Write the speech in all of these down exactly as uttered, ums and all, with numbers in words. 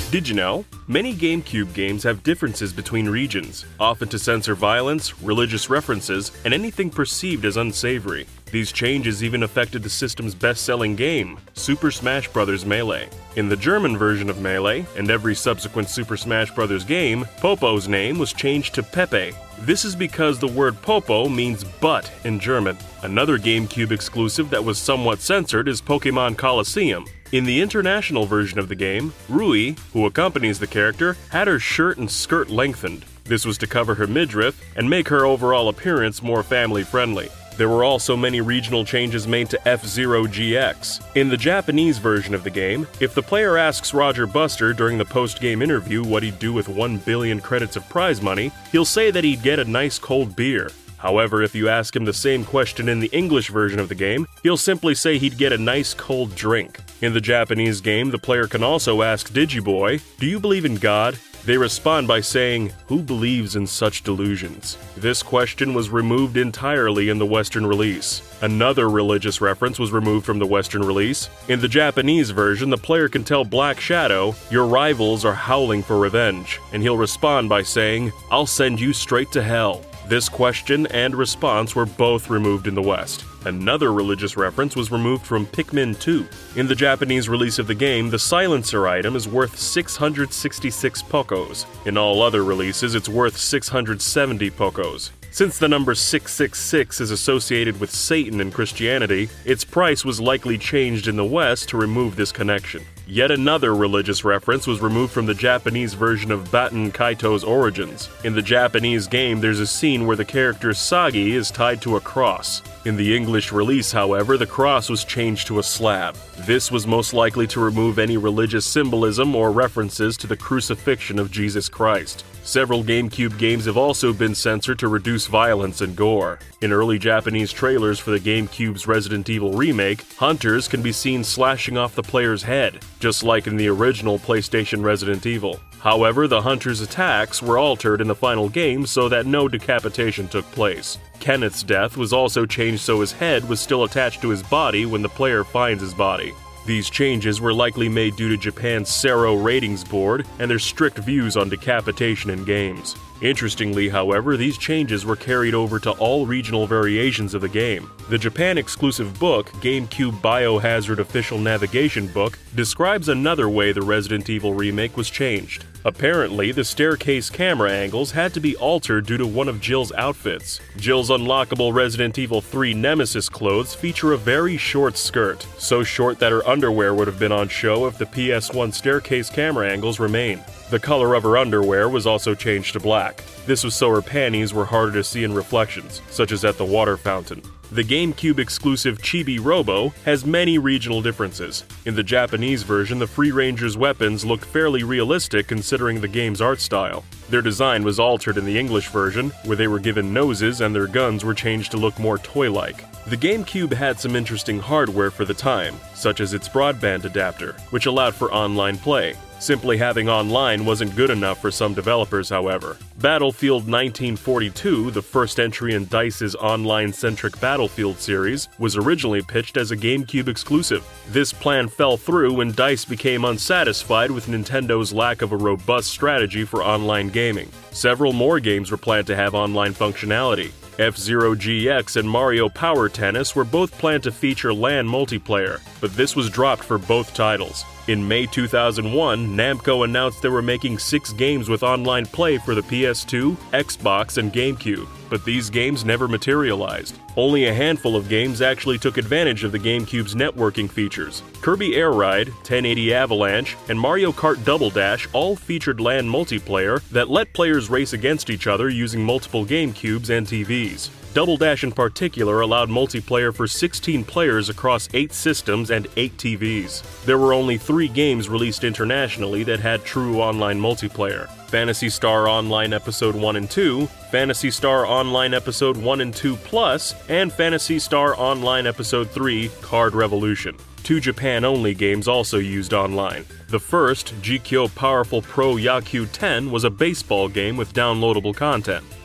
Did you know? Many GameCube games have differences between regions, often to censor violence, religious references, and anything perceived as unsavory. These changes even affected the system's best-selling game, Super Smash Bros. Melee. In the German version of Melee, and every subsequent Super Smash Bros. Game, Popo's name was changed to Pepe. This is because the word Popo means butt in German. Another GameCube exclusive that was somewhat censored is Pokémon Colosseum. In the international version of the game, Rui, who accompanies the character, had her shirt and skirt lengthened. This was to cover her midriff and make her overall appearance more family-friendly. There were also many regional changes made to F-Zero G X. In the Japanese version of the game, if the player asks Roger Buster during the post-game interview what he'd do with one billion credits of prize money, he'll say that he'd get a nice cold beer. However, if you ask him the same question in the English version of the game, he'll simply say he'd get a nice cold drink. In the Japanese game, the player can also ask Digiboy, "Do you believe in God?" They respond by saying, "Who believes in such delusions?" This question was removed entirely in the Western release. Another religious reference was removed from the Western release. In the Japanese version, the player can tell Black Shadow, "Your rivals are howling for revenge," and he'll respond by saying, "I'll send you straight to hell." This question and response were both removed in the West. Another religious reference was removed from Pikmin two. In the Japanese release of the game, the silencer item is worth six hundred sixty-six pokos. In all other releases, it's worth six hundred seventy pokos. Since the number six six six is associated with Satan in Christianity, its price was likely changed in the West to remove this connection. Yet another religious reference was removed from the Japanese version of Baten Kaito's origins. In the Japanese game, there's a scene where the character Sagi is tied to a cross. In the English release, however, the cross was changed to a slab. This was most likely to remove any religious symbolism or references to the crucifixion of Jesus Christ. Several GameCube games have also been censored to reduce violence and gore. In early Japanese trailers for the GameCube's Resident Evil remake, hunters can be seen slashing off the player's head, just like in the original PlayStation Resident Evil. However, the hunter's attacks were altered in the final game so that no decapitation took place. Kenneth's death was also changed so his head was still attached to his body when the player finds his body. These changes were likely made due to Japan's Sero Ratings Board and their strict views on decapitation in games. Interestingly, however, these changes were carried over to all regional variations of the game. The Japan-exclusive book, GameCube Biohazard Official Navigation Book, describes another way the Resident Evil remake was changed. Apparently, the staircase camera angles had to be altered due to one of Jill's outfits. Jill's unlockable Resident Evil three Nemesis clothes feature a very short skirt, so short that her underwear would have been on show if the P S one staircase camera angles remain. The color of her underwear was also changed to black. This was so her panties were harder to see in reflections, such as at the water fountain. The GameCube-exclusive Chibi Robo has many regional differences. In the Japanese version, the Free Ranger's weapons looked fairly realistic considering the game's art style. Their design was altered in the English version, where they were given noses and their guns were changed to look more toy-like. The GameCube had some interesting hardware for the time, such as its broadband adapter, which allowed for online play. Simply having online wasn't good enough for some developers, however. Battlefield nineteen forty-two, the first entry in DICE's online-centric Battlefield series, was originally pitched as a GameCube exclusive. This plan fell through when DICE became unsatisfied with Nintendo's lack of a robust strategy for online gaming. Several more games were planned to have online functionality. F-Zero G X and Mario Power Tennis were both planned to feature LAN multiplayer, but this was dropped for both titles. In May two thousand one, Namco announced they were making six games with online play for the P S two, Xbox, and GameCube, but these games never materialized. Only a handful of games actually took advantage of the GameCube's networking features. Kirby Air Ride, ten eighty Avalanche, and Mario Kart Double Dash all featured LAN multiplayer that let players race against each other using multiple GameCubes and T Vs. Double Dash in particular allowed multiplayer for sixteen players across eight systems and eight T Vs. There were only three games released internationally that had true online multiplayer: Phantasy Star Online Episode one and two, Phantasy Star Online Episode one and two Plus, and Phantasy Star Online Episode three Card Revolution. Two Japan-only games also used online. The first, G K O Powerful Pro Yaku ten, was a baseball game with downloadable content.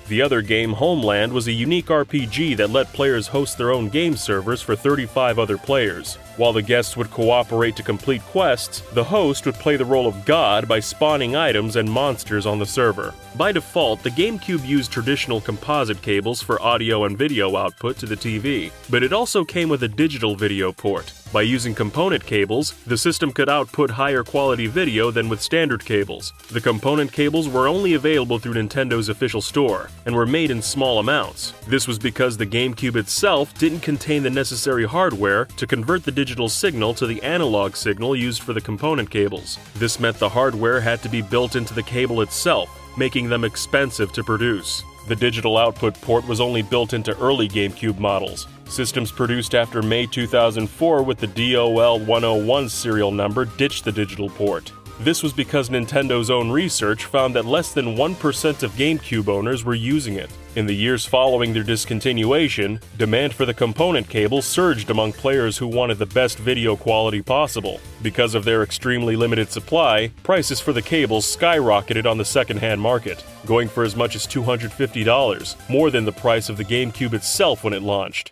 The other game, Homeland, was a unique R P G that let players host their own game servers for thirty-five other players. While the guests would cooperate to complete quests, the host would play the role of God by spawning items and monsters on the server. By default, the GameCube used traditional composite cables for audio and video output to the T V, but it also came with a digital video port. By using component cables, the system could output higher quality video than with standard cables. The component cables were only available through Nintendo's official store, and were made in small amounts. This was because the GameCube itself didn't contain the necessary hardware to convert the digital signal to the analog signal used for the component cables. This meant the hardware had to be built into the cable itself, making them expensive to produce. The digital output port was only built into early GameCube models. Systems produced after May two thousand four with the D O L one oh one serial number ditched the digital port. This was because Nintendo's own research found that less than one percent of GameCube owners were using it. In the years following their discontinuation, demand for the component cable surged among players who wanted the best video quality possible. Because of their extremely limited supply, prices for the cables skyrocketed on the second-hand market, going for as much as two hundred fifty dollars, more than the price of the GameCube itself when it launched.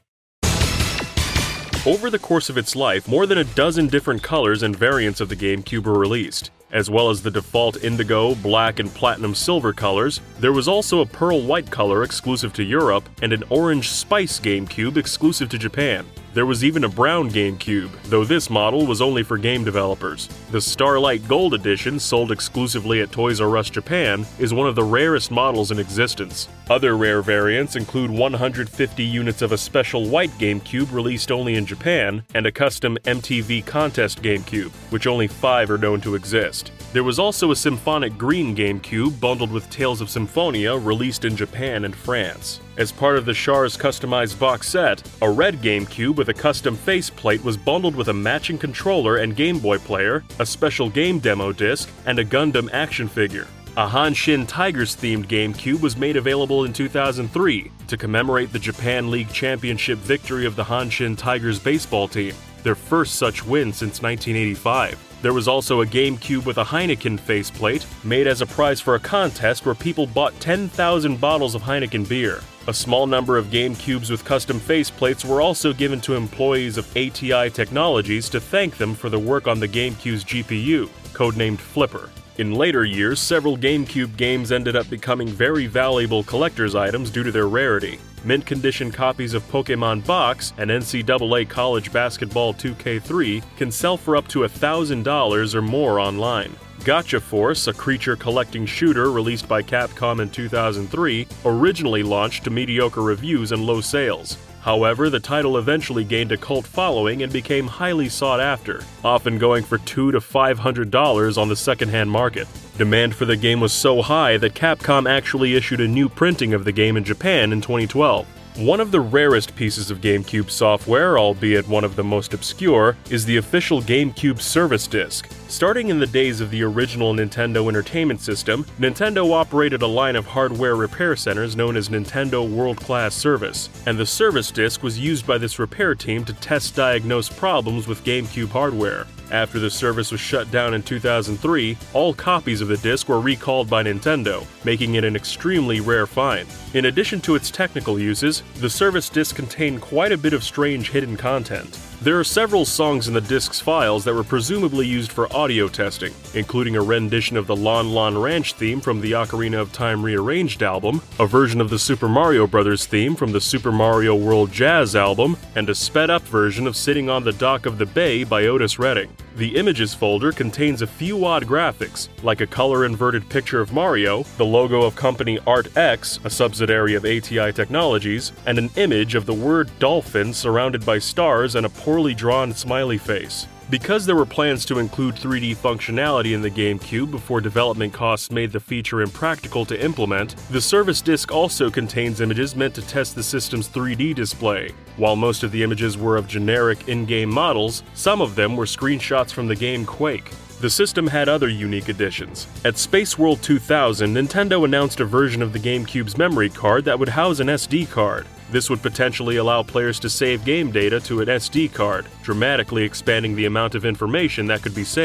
Over the course of its life, more than a dozen different colors and variants of the GameCube were released. As well as the default indigo, black, and platinum silver colors, there was also a pearl white color exclusive to Europe and an orange spice GameCube exclusive to Japan. There was even a brown GameCube, though this model was only for game developers. The Starlight Gold Edition, sold exclusively at Toys R Us Japan, is one of the rarest models in existence. Other rare variants include one hundred fifty units of a special white GameCube released only in Japan, and a custom M T V Contest GameCube, which only five are known to exist. There was also a Symphonic Green GameCube bundled with Tales of Symphonia released in Japan and France. As part of the Char's customized box set, a red GameCube with a custom faceplate was bundled with a matching controller and Game Boy player, a special game demo disc, and a Gundam action figure. A Hanshin Tigers themed GameCube was made available in two thousand three to commemorate the Japan League Championship victory of the Hanshin Tigers baseball team, their first such win since nineteen eighty-five. There was also a GameCube with a Heineken faceplate, made as a prize for a contest where people bought ten thousand bottles of Heineken beer. A small number of GameCubes with custom faceplates were also given to employees of A T I Technologies to thank them for the work on the GameCube's G P U, codenamed Flipper. In later years, several GameCube games ended up becoming very valuable collector's items due to their rarity. Mint-condition copies of Pokémon Box and N C double A College Basketball two K three can sell for up to one thousand dollars or more online. Gotcha Force, a creature-collecting shooter released by Capcom in two thousand three, originally launched to mediocre reviews and low sales. However, the title eventually gained a cult following and became highly sought after, often going for two to five hundred dollars on the second-hand market. Demand for the game was so high that Capcom actually issued a new printing of the game in Japan in twenty twelve. One of the rarest pieces of GameCube software, albeit one of the most obscure, is the official GameCube service disc. Starting in the days of the original Nintendo Entertainment System, Nintendo operated a line of hardware repair centers known as Nintendo World Class Service, and the service disc was used by this repair team to test diagnose problems with GameCube hardware. After the service was shut down in two thousand three, all copies of the disc were recalled by Nintendo, making it an extremely rare find. In addition to its technical uses, the service disc contained quite a bit of strange hidden content. There are several songs in the disc's files that were presumably used for audio testing, including a rendition of the Lon Lon Ranch theme from the Ocarina of Time Rearranged album, a version of the Super Mario Bros. Theme from the Super Mario World Jazz album, and a sped-up version of Sitting on the Dock of the Bay by Otis Redding. The Images folder contains a few odd graphics, like a color-inverted picture of Mario, the logo of company ArtX, a subsidiary of A T I Technologies, and an image of the word dolphin surrounded by stars and a poorly drawn smiley face. Because there were plans to include three D functionality in the GameCube before development costs made the feature impractical to implement, the service disc also contains images meant to test the system's three D display. While most of the images were of generic in-game models, some of them were screenshots from the game Quake. The system had other unique additions. At Space World two thousand, Nintendo announced a version of the GameCube's memory card that would house an S D card. This would potentially allow players to save game data to an S D card, dramatically expanding the amount of information that could be saved.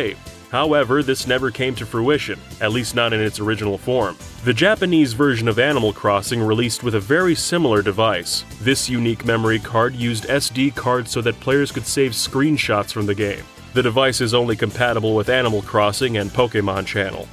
However, this never came to fruition, at least not in its original form. The Japanese version of Animal Crossing released with a very similar device. This unique memory card used S D cards so that players could save screenshots from the game. The device is only compatible with Animal Crossing and Pokémon Channel.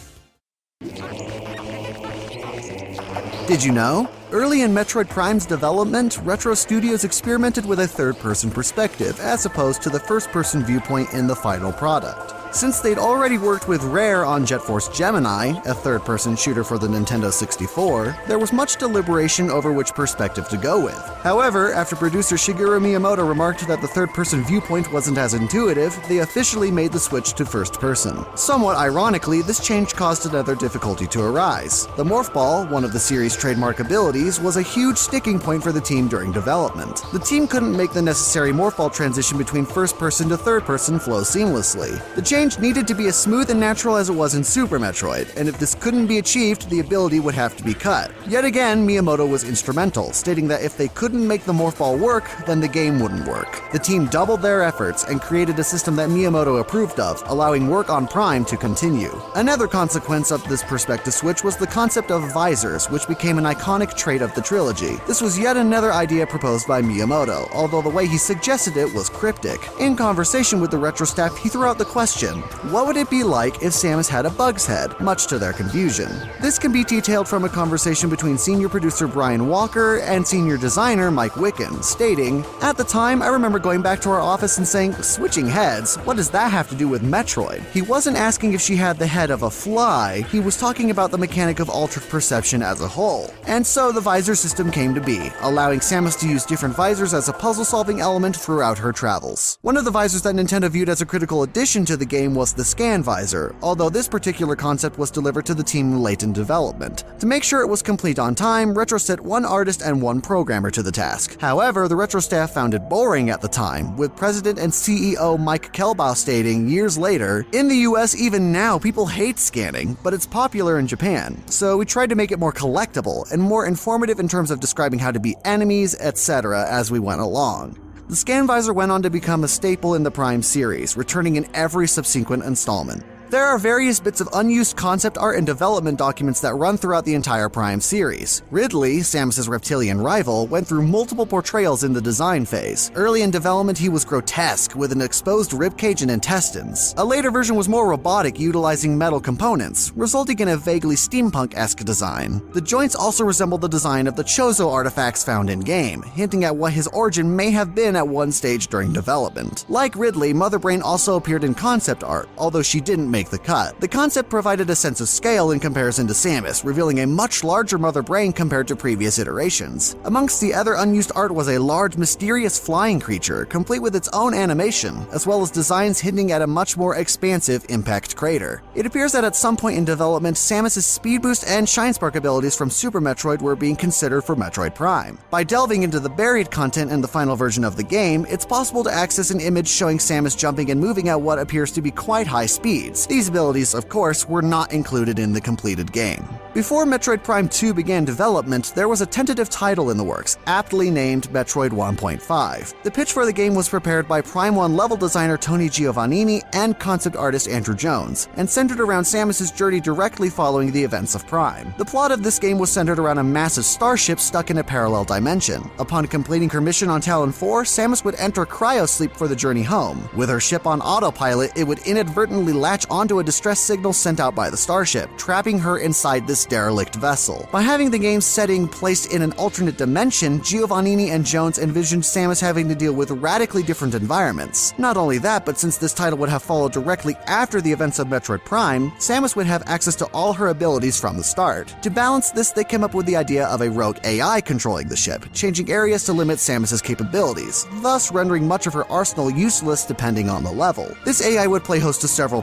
Did you know? Early in Metroid Prime's development, Retro Studios experimented with a third-person perspective as opposed to the first-person viewpoint in the final product. Since they'd already worked with Rare on Jet Force Gemini, a third-person shooter for the Nintendo sixty-four, there was much deliberation over which perspective to go with. However, after producer Shigeru Miyamoto remarked that the third-person viewpoint wasn't as intuitive, they officially made the switch to first-person. Somewhat ironically, this change caused another difficulty to arise. The Morph Ball, one of the series' trademark abilities, was a huge sticking point for the team during development. The team couldn't make the necessary Morph Ball transition between first-person to third-person flow seamlessly. The change needed to be as smooth and natural as it was in Super Metroid, and if this couldn't be achieved, the ability would have to be cut. Yet again, Miyamoto was instrumental, stating that if they couldn't make the Morph Ball work, then the game wouldn't work. The team doubled their efforts and created a system that Miyamoto approved of, allowing work on Prime to continue. Another consequence of this perspective switch was the concept of visors, which became an iconic trait of the trilogy. This was yet another idea proposed by Miyamoto, although the way he suggested it was cryptic. In conversation with the Retro staff, he threw out the question, what would it be like if Samus had a bug's head, much to their confusion? This can be detailed from a conversation between senior producer Brian Walker and senior designer Mike Wicken, stating, "At the time, I remember going back to our office and saying, switching heads, what does that have to do with Metroid? He wasn't asking if she had the head of a fly, he was talking about the mechanic of altered perception as a whole. And so the visor system came to be, allowing Samus to use different visors as a puzzle-solving element throughout her travels. One of the visors that Nintendo viewed as a critical addition to the game was the Scan Visor, although this particular concept was delivered to the team late in development. To make sure it was complete on time, Retro set one artist and one programmer to the task. However, the Retro staff found it boring at the time, with President and C E O Mike Kelbaugh stating years later, "In the U S even now people hate scanning, but it's popular in Japan, so we tried to make it more collectible and more informative in terms of describing how to beat enemies, et cetera as we went along." The Scan Visor went on to become a staple in the Prime series, returning in every subsequent installment. There are various bits of unused concept art and development documents that run throughout the entire Prime series. Ridley, Samus's reptilian rival, went through multiple portrayals in the design phase. Early in development, he was grotesque, with an exposed ribcage and intestines. A later version was more robotic, utilizing metal components, resulting in a vaguely steampunk-esque design. The joints also resemble the design of the Chozo artifacts found in-game, hinting at what his origin may have been at one stage during development. Like Ridley, Mother Brain also appeared in concept art, although she didn't make the cut. The concept provided a sense of scale in comparison to Samus, revealing a much larger Mother Brain compared to previous iterations. Amongst the other unused art was a large, mysterious flying creature, complete with its own animation, as well as designs hinting at a much more expansive impact crater. It appears that at some point in development, Samus's Speed Boost and Shine Spark abilities from Super Metroid were being considered for Metroid Prime. By delving into the buried content in the final version of the game, it's possible to access an image showing Samus jumping and moving at what appears to be quite high speeds. These abilities, of course, were not included in the completed game. Before Metroid Prime two began development, there was a tentative title in the works, aptly named Metroid one point five. The pitch for the game was prepared by Prime one level designer Tony Giovannini and concept artist Andrew Jones, and centered around Samus's journey directly following the events of Prime. The plot of this game was centered around a massive starship stuck in a parallel dimension. Upon completing her mission on Talon four, Samus would enter cryosleep for the journey home. With her ship on autopilot, it would inadvertently latch onto a distress signal sent out by the starship, trapping her inside this derelict vessel. By having the game's setting placed in an alternate dimension, Giovannini and Jones envisioned Samus having to deal with radically different environments. Not only that, but since this title would have followed directly after the events of Metroid Prime, Samus would have access to all her abilities from the start. To balance this, they came up with the idea of a rogue A I controlling the ship, changing areas to limit Samus's capabilities, thus rendering much of her arsenal useless depending on the level. This A I would play host to several personalities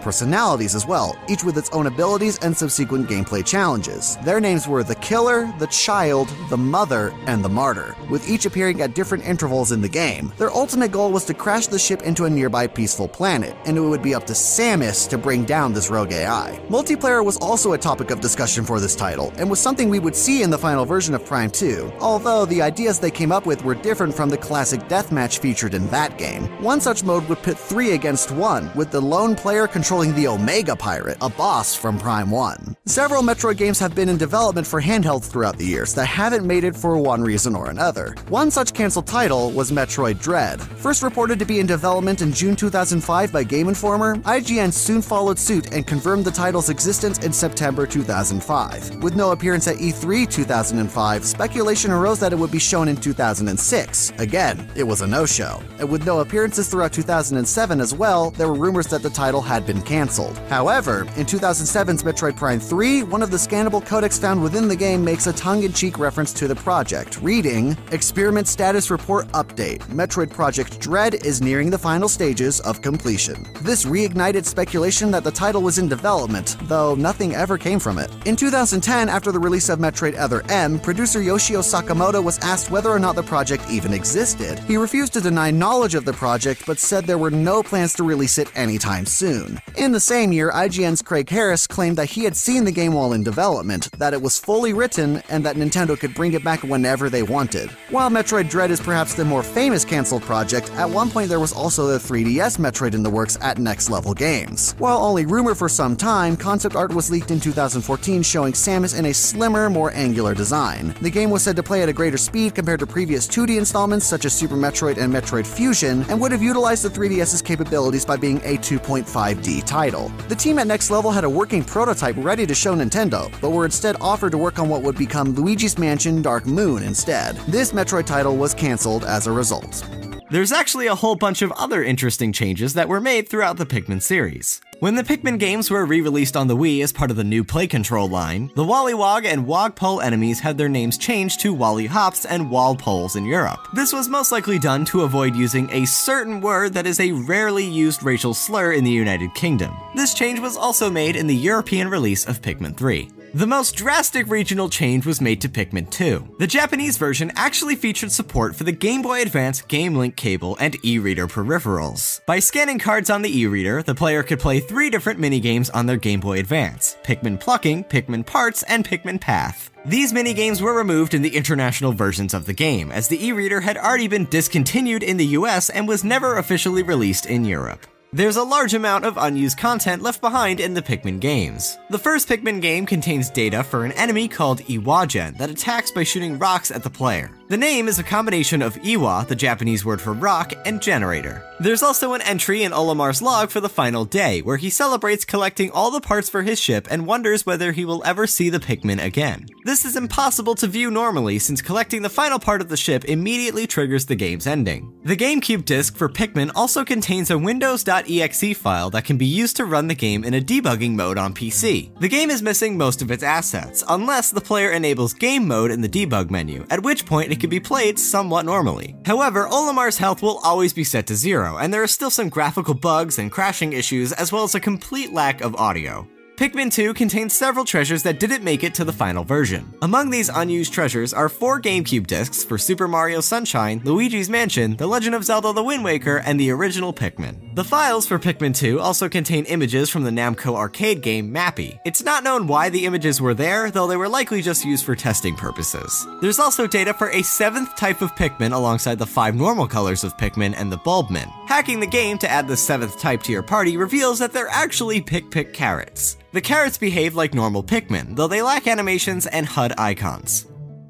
personalities as well, each with its own abilities and subsequent gameplay challenges. Their names were the Killer, the Child, the Mother, and the Martyr, with each appearing at different intervals in the game. Their ultimate goal was to crash the ship into a nearby peaceful planet, and it would be up to Samus to bring down this rogue A I. Multiplayer was also a topic of discussion for this title, and was something we would see in the final version of Prime two, although the ideas they came up with were different from the classic deathmatch featured in that game. One such mode would pit three against one, with the lone player controlling the Omega Pirate, a boss from Prime one. Several Metroid games have been in development for handhelds throughout the years that haven't made it for one reason or another. One such cancelled title was Metroid Dread. First reported to be in development in June two thousand five by Game Informer, I G N soon followed suit and confirmed the title's existence in September two thousand five. With no appearance at E three two thousand five, speculation arose that it would be shown in two thousand six. Again, it was a no-show. And with no appearances throughout two thousand seven as well, there were rumors that the title had been cancelled. However, in two thousand seven's Metroid Prime three, one of the scannable codecs found within the game makes a tongue-in-cheek reference to the project, reading, "Experiment Status Report Update. Metroid Project Dread is nearing the final stages of completion." This reignited speculation that the title was in development, though nothing ever came from it. In two thousand ten, after the release of Metroid Other M, producer Yoshio Sakamoto was asked whether or not the project even existed. He refused to deny knowledge of the project, but said there were no plans to release it anytime soon. In the same year, I G N's Craig Harris claimed that he had seen the game while in development, that it was fully written, and that Nintendo could bring it back whenever they wanted. While Metroid Dread is perhaps the more famous cancelled project, at one point there was also the three D S Metroid in the works at Next Level Games. While only rumored for some time, concept art was leaked in two thousand fourteen showing Samus in a slimmer, more angular design. The game was said to play at a greater speed compared to previous two D installments such as Super Metroid and Metroid Fusion, and would have utilized the three D S's capabilities by being a two point five D title. The team at Next Level had a working prototype ready to show Nintendo, but were instead offered to work on what would become Luigi's Mansion Dark Moon instead. This Metroid title was cancelled as a result. There's actually a whole bunch of other interesting changes that were made throughout the Pikmin series. When the Pikmin games were re-released on the Wii as part of the new Play Control line, the Wollywog and Wogpole enemies had their names changed to Wollyhops and Walpoles in Europe. This was most likely done to avoid using a certain word that is a rarely used racial slur in the United Kingdom. This change was also made in the European release of Pikmin three. The most drastic regional change was made to Pikmin two. The Japanese version actually featured support for the Game Boy Advance Game Link cable and e-reader peripherals. By scanning cards on the e-reader, the player could play three different minigames on their Game Boy Advance: Pikmin Plucking, Pikmin Parts, and Pikmin Path. These minigames were removed in the international versions of the game, as the e-reader had already been discontinued in the U S and was never officially released in Europe. There's a large amount of unused content left behind in the Pikmin games. The first Pikmin game contains data for an enemy called Iwagen that attacks by shooting rocks at the player. The name is a combination of Iwa, the Japanese word for rock, and generator. There's also an entry in Olimar's log for the final day, where he celebrates collecting all the parts for his ship and wonders whether he will ever see the Pikmin again. This is impossible to view normally, since collecting the final part of the ship immediately triggers the game's ending. The GameCube disc for Pikmin also contains a Windows dot E X E file that can be used to run the game in a debugging mode on P C. The game is missing most of its assets, unless the player enables game mode in the debug menu, at which point it can be played somewhat normally. However, Olimar's health will always be set to zero, and there are still some graphical bugs and crashing issues, as well as a complete lack of audio. Pikmin two contains several treasures that didn't make it to the final version. Among these unused treasures are four GameCube discs for Super Mario Sunshine, Luigi's Mansion, The Legend of Zelda: The Wind Waker, and the original Pikmin. The files for Pikmin two also contain images from the Namco arcade game Mappy. It's not known why the images were there, though they were likely just used for testing purposes. There's also data for a seventh type of Pikmin alongside the five normal colors of Pikmin and the Bulbmin. Hacking the game to add the seventh type to your party reveals that they're actually Pick-Pick carrots. The carrots behave like normal Pikmin, though they lack animations and H U D icons.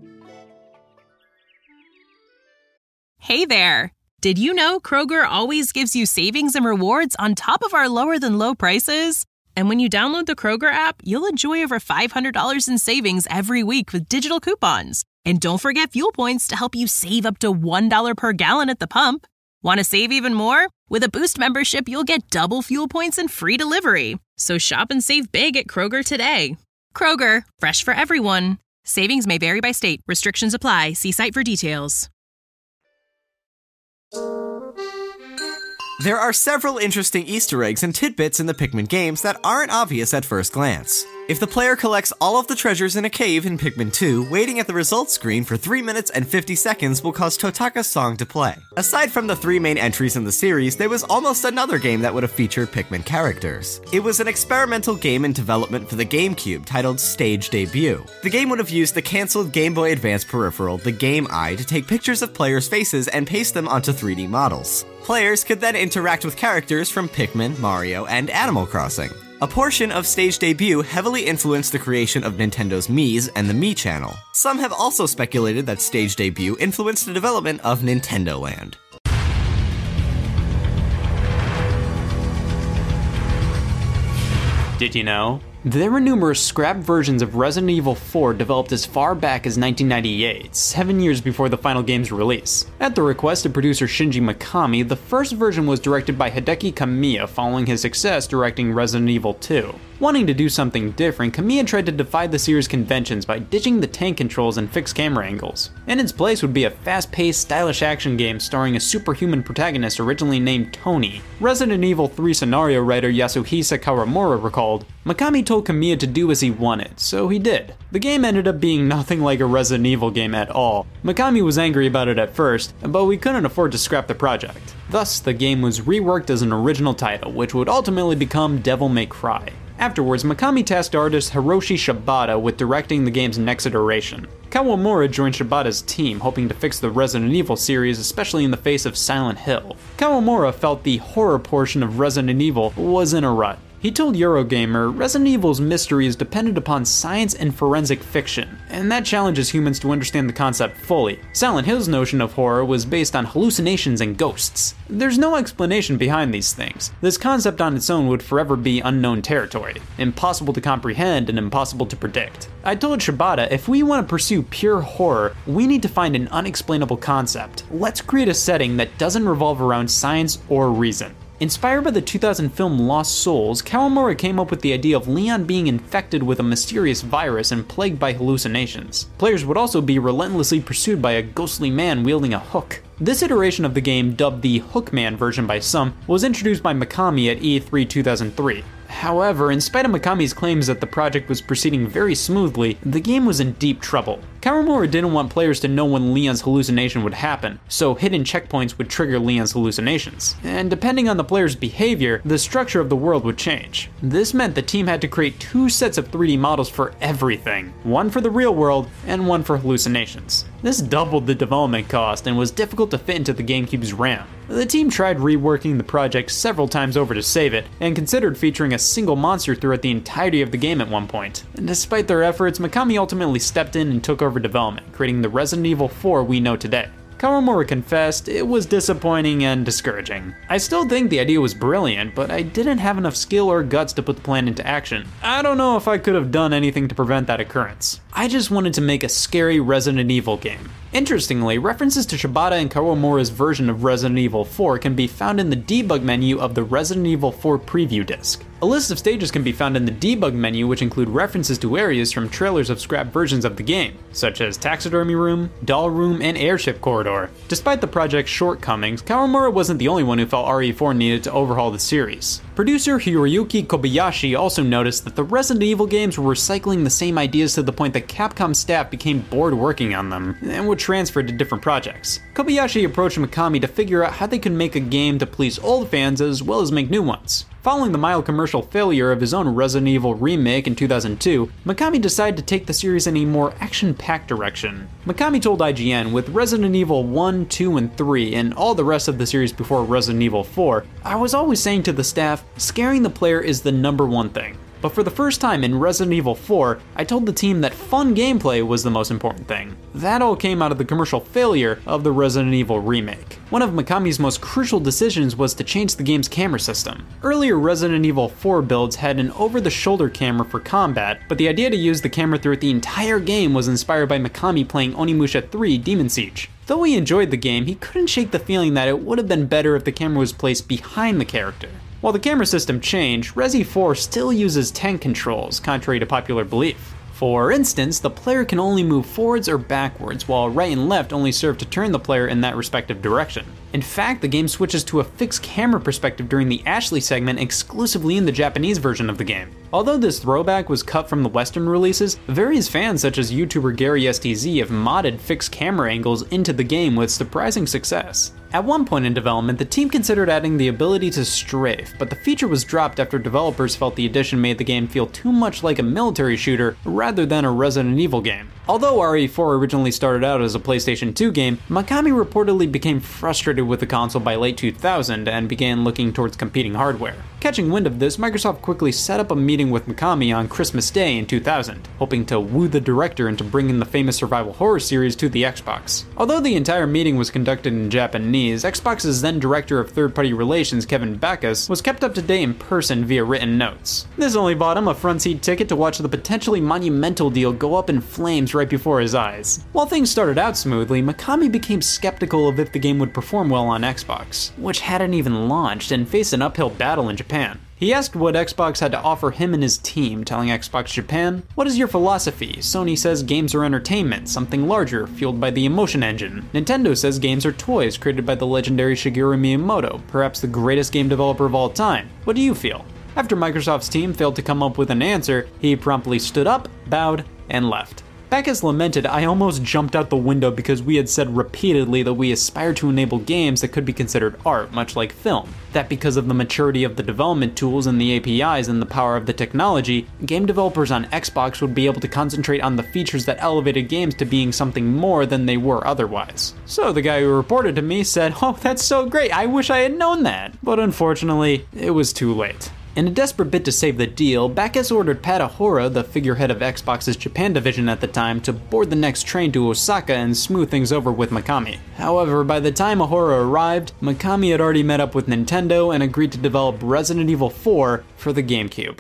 Hey there! Did you know Kroger always gives you savings and rewards on top of our lower-than-low prices? And when you download the Kroger app, you'll enjoy over five hundred dollars in savings every week with digital coupons. And don't forget fuel points to help you save up to one dollar per gallon at the pump. Want to save even more? With a Boost membership, you'll get double fuel points and free delivery. So shop and save big at Kroger today. Kroger, fresh for everyone. Savings may vary by state. Restrictions apply. See site for details. There are several interesting Easter eggs and tidbits in the Pikmin games that aren't obvious at first glance. If the player collects all of the treasures in a cave in Pikmin two, waiting at the results screen for three minutes and fifty seconds will cause Totaka's song to play. Aside from the three main entries in the series, there was almost another game that would have featured Pikmin characters. It was an experimental game in development for the GameCube titled Stage Debut. The game would have used the cancelled Game Boy Advance peripheral, the Game Eye, to take pictures of players' faces and paste them onto three D models. Players could then interact with characters from Pikmin, Mario, and Animal Crossing. A portion of Stage Debut heavily influenced the creation of Nintendo's Mii's and the Mii Channel. Some have also speculated that Stage Debut influenced the development of Nintendo Land. Did you know? There were numerous scrapped versions of Resident Evil four developed as far back as nineteen ninety-eight, seven years before the final game's release. At the request of producer Shinji Mikami, the first version was directed by Hideki Kamiya following his success directing Resident Evil two. Wanting to do something different, Kamiya tried to defy the series' conventions by ditching the tank controls and fixed camera angles. In its place would be a fast-paced, stylish action game starring a superhuman protagonist originally named Tony. Resident Evil three scenario writer Yasuhisa Kawamura recalled, "Mikami told Kamiya to do as he wanted, so he did. The game ended up being nothing like a Resident Evil game at all. Mikami was angry about it at first, but we couldn't afford to scrap the project. Thus, the game was reworked as an original title, which would ultimately become Devil May Cry." Afterwards, Mikami tasked artist Hiroshi Shibata with directing the game's next iteration. Kawamura joined Shibata's team, hoping to fix the Resident Evil series, especially in the face of Silent Hill. Kawamura felt the horror portion of Resident Evil was in a rut. He told Eurogamer, Resident Evil's mystery is dependent upon science and forensic fiction, and that challenges humans to understand the concept fully. Silent Hill's notion of horror was based on hallucinations and ghosts. There's no explanation behind these things. This concept on its own would forever be unknown territory, impossible to comprehend and impossible to predict. I told Shibata, if we want to pursue pure horror, we need to find an unexplainable concept. Let's create a setting that doesn't revolve around science or reason. Inspired by the two thousand film Lost Souls, Kawamura came up with the idea of Leon being infected with a mysterious virus and plagued by hallucinations. Players would also be relentlessly pursued by a ghostly man wielding a hook. This iteration of the game, dubbed the Hookman version by some, was introduced by Mikami at E three two thousand three. However, in spite of Mikami's claims that the project was proceeding very smoothly, the game was in deep trouble. Kawamura didn't want players to know when Leon's hallucination would happen, so hidden checkpoints would trigger Leon's hallucinations. And depending on the player's behavior, the structure of the world would change. This meant the team had to create two sets of three D models for everything, one for the real world and one for hallucinations. This doubled the development cost and was difficult to fit into the GameCube's RAM. The team tried reworking the project several times over to save it, and considered featuring a single monster throughout the entirety of the game at one point. And despite their efforts, Mikami ultimately stepped in and took over development, creating the Resident Evil four we know today. Kawamura confessed it was disappointing and discouraging. "I still think the idea was brilliant, but I didn't have enough skill or guts to put the plan into action. I don't know if I could have done anything to prevent that occurrence. I just wanted to make a scary Resident Evil game." Interestingly, references to Shibata and Kawamura's version of Resident Evil four can be found in the debug menu of the Resident Evil four preview disc. A list of stages can be found in the debug menu, which include references to areas from trailers of scrapped versions of the game, such as Taxidermy Room, Doll Room, and Airship Corridor. Despite the project's shortcomings, Kawamura wasn't the only one who felt R E four needed to overhaul the series. Producer Hiroyuki Kobayashi also noticed that the Resident Evil games were recycling the same ideas to the point that Capcom staff became bored working on them, and were transferred to different projects. Kobayashi approached Mikami to figure out how they could make a game to please old fans as well as make new ones. Following the mild commercial failure of his own Resident Evil remake in two thousand two, Mikami decided to take the series in a more action-packed direction. Mikami told I G N, with Resident Evil one, two, and three, and all the rest of the series before Resident Evil four, I was always saying to the staff, scaring the player is the number one thing. But for the first time in Resident Evil four, I told the team that fun gameplay was the most important thing. That all came out of the commercial failure of the Resident Evil remake. One of Mikami's most crucial decisions was to change the game's camera system. Earlier Resident Evil four builds had an over-the-shoulder camera for combat, but the idea to use the camera throughout the entire game was inspired by Mikami playing Onimusha three Demon Siege. Though he enjoyed the game, he couldn't shake the feeling that it would have been better if the camera was placed behind the character. While the camera system changed, Resi four still uses tank controls, contrary to popular belief. For instance, the player can only move forwards or backwards, while right and left only serve to turn the player in that respective direction. In fact, the game switches to a fixed camera perspective during the Ashley segment exclusively in the Japanese version of the game. Although this throwback was cut from the Western releases, various fans such as YouTuber Gary S T Z have modded fixed camera angles into the game with surprising success. At one point in development, the team considered adding the ability to strafe, but the feature was dropped after developers felt the addition made the game feel too much like a military shooter rather than a Resident Evil game. Although R E four originally started out as a PlayStation two game, Mikami reportedly became frustrated with the console by late two thousand and began looking towards competing hardware. Catching wind of this, Microsoft quickly set up a meeting with Mikami on Christmas Day in two thousand, hoping to woo the director into bringing the famous survival horror series to the Xbox. Although the entire meeting was conducted in Japanese, Xbox's then director of third-party relations, Kevin Backus, was kept up to date in person via written notes. This only bought him a front-seat ticket to watch the potentially monumental deal go up in flames right before his eyes. While things started out smoothly, Mikami became skeptical of if the game would perform well on Xbox, which hadn't even launched and faced an uphill battle in Japan. He asked what Xbox had to offer him and his team, telling Xbox Japan, "What is your philosophy? Sony says games are entertainment, something larger, fueled by the emotion engine. Nintendo says games are toys created by the legendary Shigeru Miyamoto, perhaps the greatest game developer of all time. What do you feel?" After Microsoft's team failed to come up with an answer, he promptly stood up, bowed, and left. Backus lamented, "I almost jumped out the window because we had said repeatedly that we aspire to enable games that could be considered art, much like film. That because of the maturity of the development tools and the A P Is and the power of the technology, game developers on Xbox would be able to concentrate on the features that elevated games to being something more than they were otherwise." So the guy who reported to me said, "Oh, that's so great, I wish I had known that." But unfortunately, it was too late. In a desperate bid to save the deal, Backus ordered Pat Ahura, the figurehead of Xbox's Japan division at the time, to board the next train to Osaka and smooth things over with Mikami. However, by the time Ahura arrived, Mikami had already met up with Nintendo and agreed to develop Resident Evil four for the GameCube.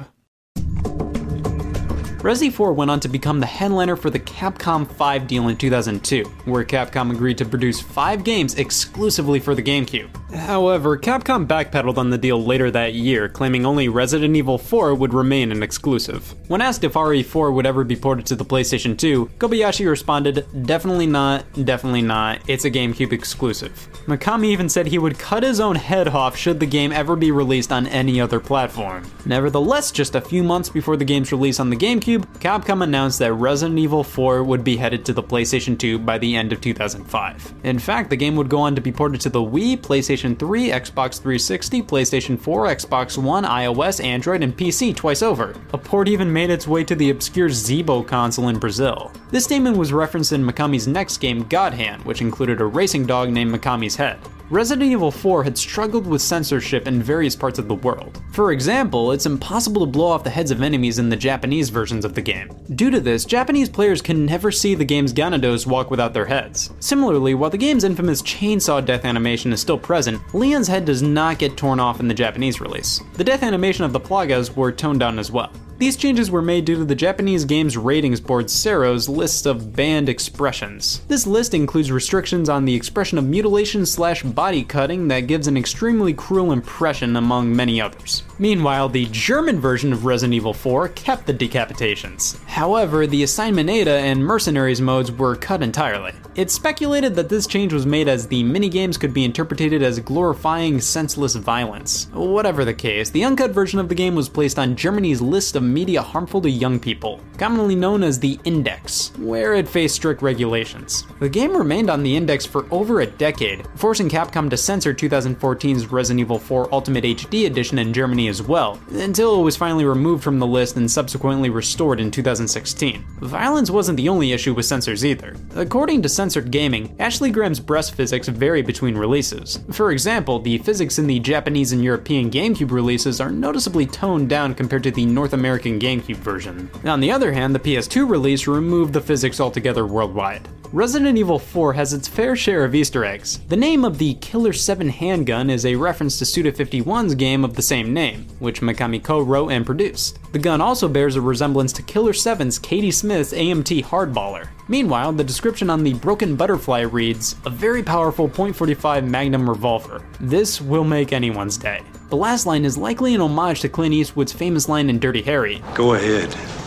Resi four went on to become the headliner for the Capcom five deal in two thousand two, where Capcom agreed to produce five games exclusively for the GameCube. However, Capcom backpedaled on the deal later that year, claiming only Resident Evil four would remain an exclusive. When asked if R E four would ever be ported to the PlayStation two, Kobayashi responded, "Definitely not, definitely not, it's a GameCube exclusive." Mikami even said he would cut his own head off should the game ever be released on any other platform. Nevertheless, just a few months before the game's release on the GameCube, Capcom announced that Resident Evil four would be headed to the PlayStation two by the end of two thousand five. In fact, the game would go on to be ported to the Wii, PlayStation three, Xbox three sixty, PlayStation four, Xbox One, iOS, Android, and P C twice over. A port even made its way to the obscure Zeebo console in Brazil. This statement was referenced in Mikami's next game, God Hand, which included a racing dog named Mikami's Head. Resident Evil four had struggled with censorship in various parts of the world. For example, it's impossible to blow off the heads of enemies in the Japanese versions of the game. Due to this, Japanese players can never see the game's Gyarados walk without their heads. Similarly, while the game's infamous chainsaw death animation is still present, Leon's head does not get torn off in the Japanese release. The death animation of the Plagas were toned down as well. These changes were made due to the Japanese games ratings board Sero's list of banned expressions. This list includes restrictions on the expression of mutilation slash body cutting that gives an extremely cruel impression among many others. Meanwhile, the German version of Resident Evil four kept the decapitations. However, the Assignment Ada and Mercenaries modes were cut entirely. It's speculated that this change was made as the minigames could be interpreted as glorifying senseless violence. Whatever the case, the uncut version of the game was placed on Germany's list of media harmful to young people, commonly known as the Index, where it faced strict regulations. The game remained on the Index for over a decade, forcing Capcom to censor two thousand fourteen's Resident Evil four Ultimate H D Edition in Germany as well, until it was finally removed from the list and subsequently restored in two thousand sixteen. Violence wasn't the only issue with censors either. According to Censored Gaming, Ashley Graham's breast physics vary between releases. For example, the physics in the Japanese and European GameCube releases are noticeably toned down compared to the North American GameCube version. On the other hand, the P S two release removed the physics altogether worldwide. Resident Evil four has its fair share of Easter eggs. The name of the Killer seven handgun is a reference to Suda fifty-one's game of the same name, which Mikami co-wrote and produced. The gun also bears a resemblance to Killer seven's Katie Smith's A M T Hardballer. Meanwhile, the description on the Broken Butterfly reads, "A very powerful point four five Magnum revolver. This will make anyone's day." The last line is likely an homage to Clint Eastwood's famous line in Dirty Harry, "Go ahead.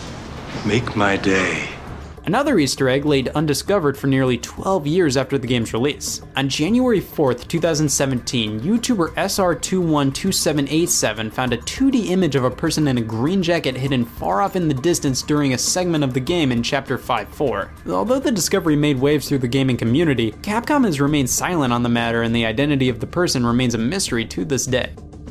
Make my day. Another Easter egg laid undiscovered for nearly twelve years after the game's release. On January fourth, two thousand seventeen, YouTuber S R two one two seven eight seven found a two D image of a person in a green jacket hidden far off in the distance during a segment of the game in Chapter five four. Although the discovery made waves through the gaming community, Capcom has remained silent on the matter, and the identity of the person remains a mystery to this day.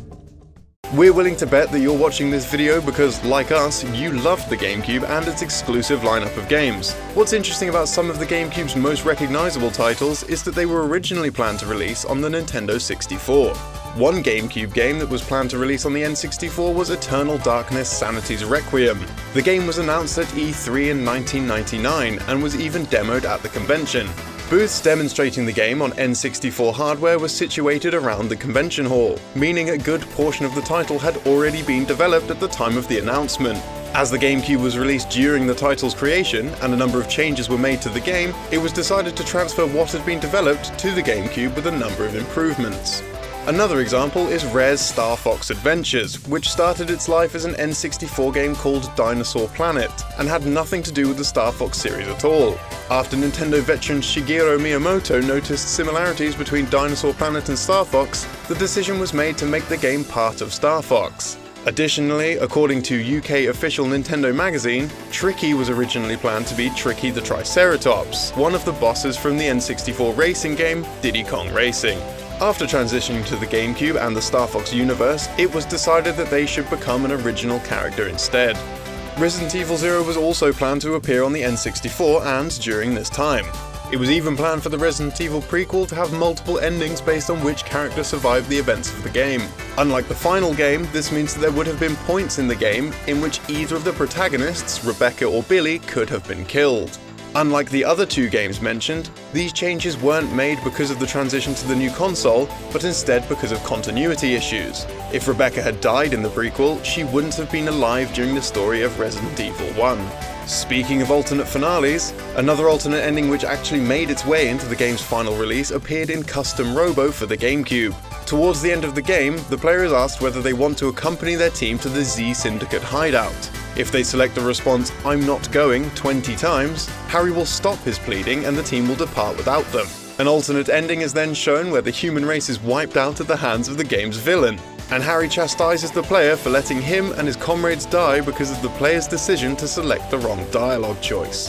We're willing to bet that you're watching this video because, like us, you loved the GameCube and its exclusive lineup of games. What's interesting about some of the GameCube's most recognizable titles is that they were originally planned to release on the Nintendo sixty-four. One GameCube game that was planned to release on the N sixty-four was Eternal Darkness: Sanity's Requiem. The game was announced at E three in nineteen ninety-nine and was even demoed at the convention. Booths demonstrating the game on N sixty-four hardware were situated around the convention hall, meaning a good portion of the title had already been developed at the time of the announcement. As the GameCube was released during the title's creation, and a number of changes were made to the game, it was decided to transfer what had been developed to the GameCube with a number of improvements. Another example is Rare's Star Fox Adventures, which started its life as an N sixty-four game called Dinosaur Planet, and had nothing to do with the Star Fox series at all. After Nintendo veteran Shigeru Miyamoto noticed similarities between Dinosaur Planet and Star Fox, the decision was made to make the game part of Star Fox. Additionally, according to U K official Nintendo magazine, Tricky was originally planned to be Tricky the Triceratops, one of the bosses from the N sixty-four racing game Diddy Kong Racing. After transitioning to the GameCube and the Star Fox universe, it was decided that they should become an original character instead. Resident Evil Zero was also planned to appear on the N sixty-four and during this time. It was even planned for the Resident Evil prequel to have multiple endings based on which character survived the events of the game. Unlike the final game, this means that there would have been points in the game in which either of the protagonists, Rebecca or Billy, could have been killed. Unlike the other two games mentioned, these changes weren't made because of the transition to the new console, but instead because of continuity issues. If Rebecca had died in the prequel, she wouldn't have been alive during the story of Resident Evil one. Speaking of alternate finales, another alternate ending which actually made its way into the game's final release appeared in Custom Robo for the GameCube. Towards the end of the game, the player is asked whether they want to accompany their team to the Z Syndicate hideout. If they select the response, "I'm not going," twenty times, Harry will stop his pleading and the team will depart without them. An alternate ending is then shown where the human race is wiped out at the hands of the game's villain, and Harry chastises the player for letting him and his comrades die because of the player's decision to select the wrong dialogue choice.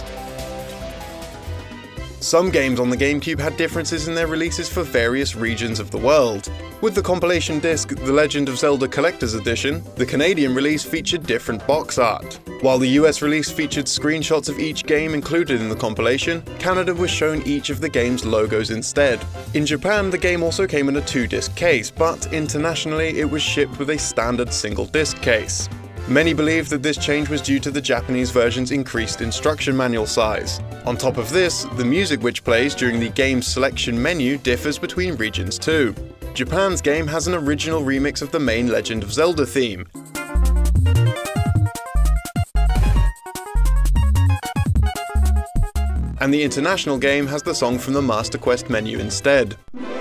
Some games on the GameCube had differences in their releases for various regions of the world. With the compilation disc The Legend of Zelda Collector's Edition, the Canadian release featured different box art. While the U S release featured screenshots of each game included in the compilation, Canada was shown each of the game's logos instead. In Japan, the game also came in a two-disc case, but internationally it was shipped with a standard single-disc case. Many believe that this change was due to the Japanese version's increased instruction manual size. On top of this, the music which plays during the game's selection menu differs between regions too. Japan's game has an original remix of the main Legend of Zelda theme, and the international game has the song from the Master Quest menu instead.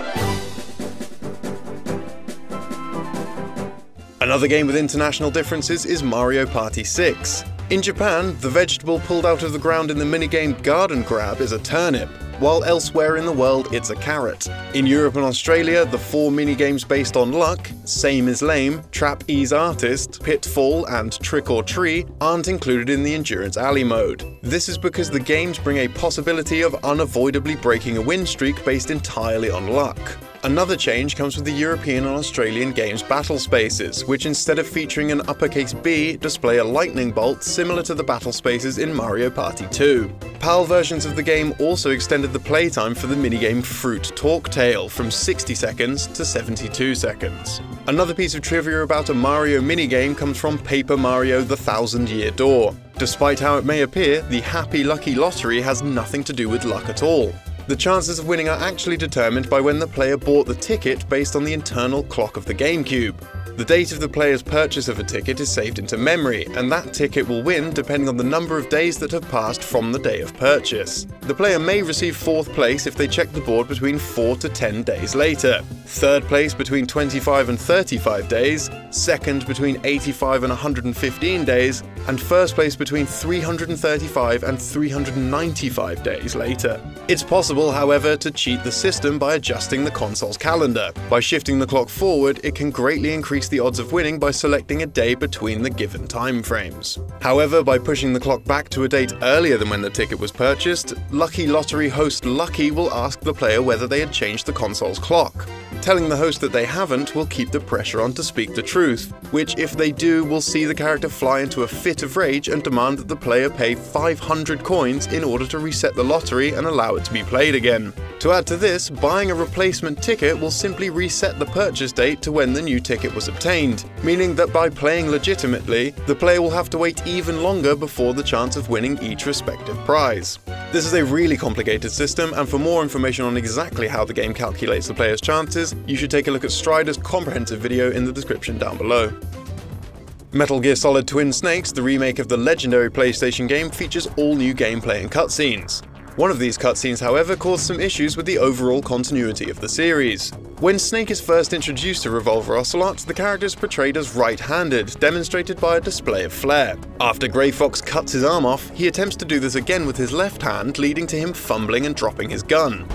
Another game with international differences is Mario Party six. In Japan, the vegetable pulled out of the ground in the minigame Garden Grab is a turnip, while elsewhere in the world it's a carrot. In Europe and Australia, the four minigames based on luck, Same is Lame, Trap Ease Artist, Pitfall, and Trick or Tree aren't included in the Endurance Alley mode. This is because the games bring a possibility of unavoidably breaking a win streak based entirely on luck. Another change comes with the European and Australian games battle spaces, which instead of featuring an uppercase B, display a lightning bolt similar to the battle spaces in Mario Party two. PAL versions of the game also extended the playtime for the minigame Fruit Talk Tale from sixty seconds to seventy-two seconds. Another piece of trivia about a Mario minigame comes from Paper Mario: The Thousand Year Door. Despite how it may appear, the Happy Lucky Lottery has nothing to do with luck at all. The chances of winning are actually determined by when the player bought the ticket based on the internal clock of the GameCube. The date of the player's purchase of a ticket is saved into memory, and that ticket will win depending on the number of days that have passed from the day of purchase. The player may receive fourth place if they check the board between four to ten days later, third place between twenty-five and thirty-five days, second between eighty-five and one hundred fifteen days, and first place between three hundred thirty-five and three hundred ninety-five days later. It's possible, however, to cheat the system by adjusting the console's calendar. By shifting the clock forward, it can greatly increase the odds of winning by selecting a day between the given time frames. However, by pushing the clock back to a date earlier than when the ticket was purchased, Lucky Lottery host Lucky will ask the player whether they had changed the console's clock. Telling the host that they haven't will keep the pressure on to speak the truth, which, if they do, will see the character fly into a fit of rage and demand that the player pay five hundred coins in order to reset the lottery and allow it to be played again. To add to this, buying a replacement ticket will simply reset the purchase date to when the new ticket was obtained, meaning that by playing legitimately, the player will have to wait even longer before the chance of winning each respective prize. This is a really complicated system, and for more information on exactly how the game calculates the player's chances, you should take a look at Strider's comprehensive video in the description down below. Metal Gear Solid Twin Snakes, the remake of the legendary PlayStation game, features all new gameplay and cutscenes. One of these cutscenes, however, caused some issues with the overall continuity of the series. When Snake is first introduced to Revolver Ocelot, the character is portrayed as right-handed, demonstrated by a display of flair. After Grey Fox cuts his arm off, he attempts to do this again with his left hand, leading to him fumbling and dropping his gun.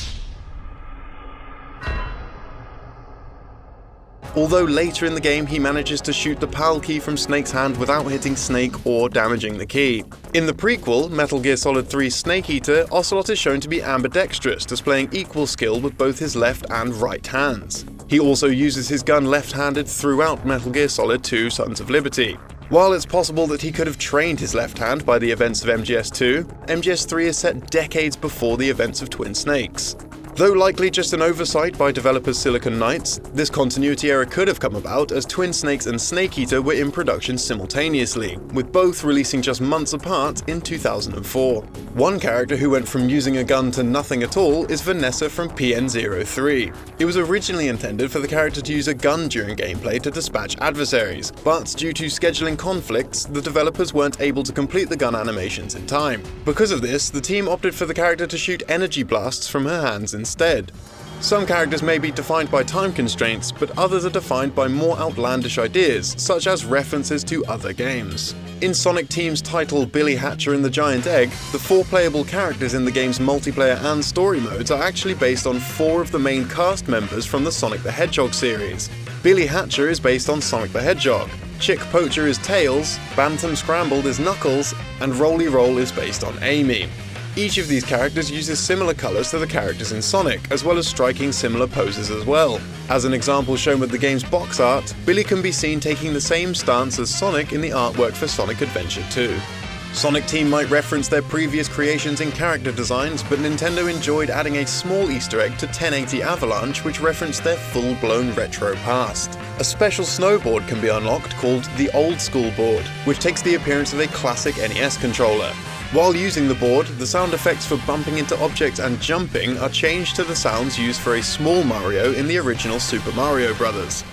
Although later in the game he manages to shoot the PAL key from Snake's hand without hitting Snake or damaging the key. In the prequel, Metal Gear Solid three Snake Eater, Ocelot is shown to be ambidextrous, displaying equal skill with both his left and right hands. He also uses his gun left-handed throughout Metal Gear Solid two Sons of Liberty. While it's possible that he could have trained his left hand by the events of M G S two, M G S three is set decades before the events of Twin Snakes. Though likely just an oversight by developers Silicon Knights, this continuity error could have come about as Twin Snakes and Snake Eater were in production simultaneously, with both releasing just months apart in two thousand four. One character who went from using a gun to nothing at all is Vanessa from P N zero three. It was originally intended for the character to use a gun during gameplay to dispatch adversaries, but due to scheduling conflicts, the developers weren't able to complete the gun animations in time. Because of this, the team opted for the character to shoot energy blasts from her hands instead. Some characters may be defined by time constraints, but others are defined by more outlandish ideas, such as references to other games. In Sonic Team's title Billy Hatcher and the Giant Egg, the four playable characters in the game's multiplayer and story modes are actually based on four of the main cast members from the Sonic the Hedgehog series. Billy Hatcher is based on Sonic the Hedgehog, Chick Poacher is Tails, Bantam Scrambled is Knuckles, and Roly Roll is based on Amy. Each of these characters uses similar colours to the characters in Sonic, as well as striking similar poses as well. As an example shown with the game's box art, Billy can be seen taking the same stance as Sonic in the artwork for Sonic Adventure two. Sonic Team might reference their previous creations in character designs, but Nintendo enjoyed adding a small Easter egg to ten eighty Avalanche which referenced their full-blown retro past. A special snowboard can be unlocked called the Old School Board, which takes the appearance of a classic N E S controller. While using the board, the sound effects for bumping into objects and jumping are changed to the sounds used for a small Mario in the original Super Mario Bros.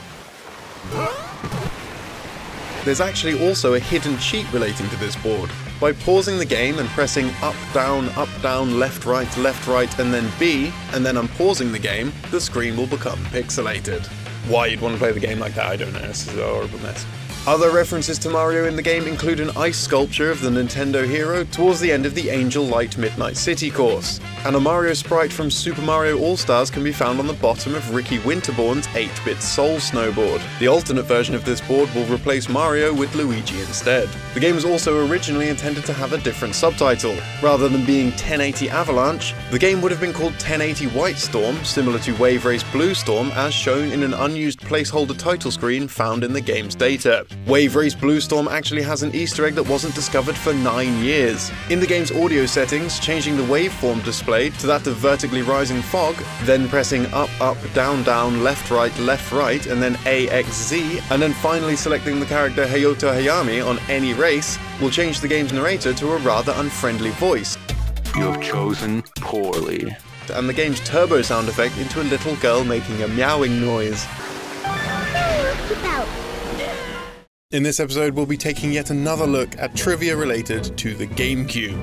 There's actually also a hidden cheat relating to this board. By pausing the game and pressing up, down, up, down, left, right, left, right, and then B, and then unpausing the game, the screen will become pixelated. Why you'd want to play the game like that, I don't know, this is a horrible mess. Other references to Mario in the game include an ice sculpture of the Nintendo hero towards the end of the Angel Light Midnight City course, and a Mario sprite from Super Mario All-Stars can be found on the bottom of Ricky Winterborn's eight bit Soul snowboard. The alternate version of this board will replace Mario with Luigi instead. The game was also originally intended to have a different subtitle. Rather than being ten eighty Avalanche, the game would have been called ten eighty White Storm, similar to Wave Race Blue Storm as shown in an unused placeholder title screen found in the game's data. Wave Race Blue Storm actually has an Easter egg that wasn't discovered for nine years. In the game's audio settings, changing the waveform display to that of vertically rising fog, then pressing up, up, down, down, left, right, left, right, and then A X Z, and then finally selecting the character Hayato Hayami on any race, will change the game's narrator to a rather unfriendly voice. You have chosen poorly. And the game's turbo sound effect into a little girl making a meowing noise. In this episode, we'll be taking yet another look at trivia related to the GameCube.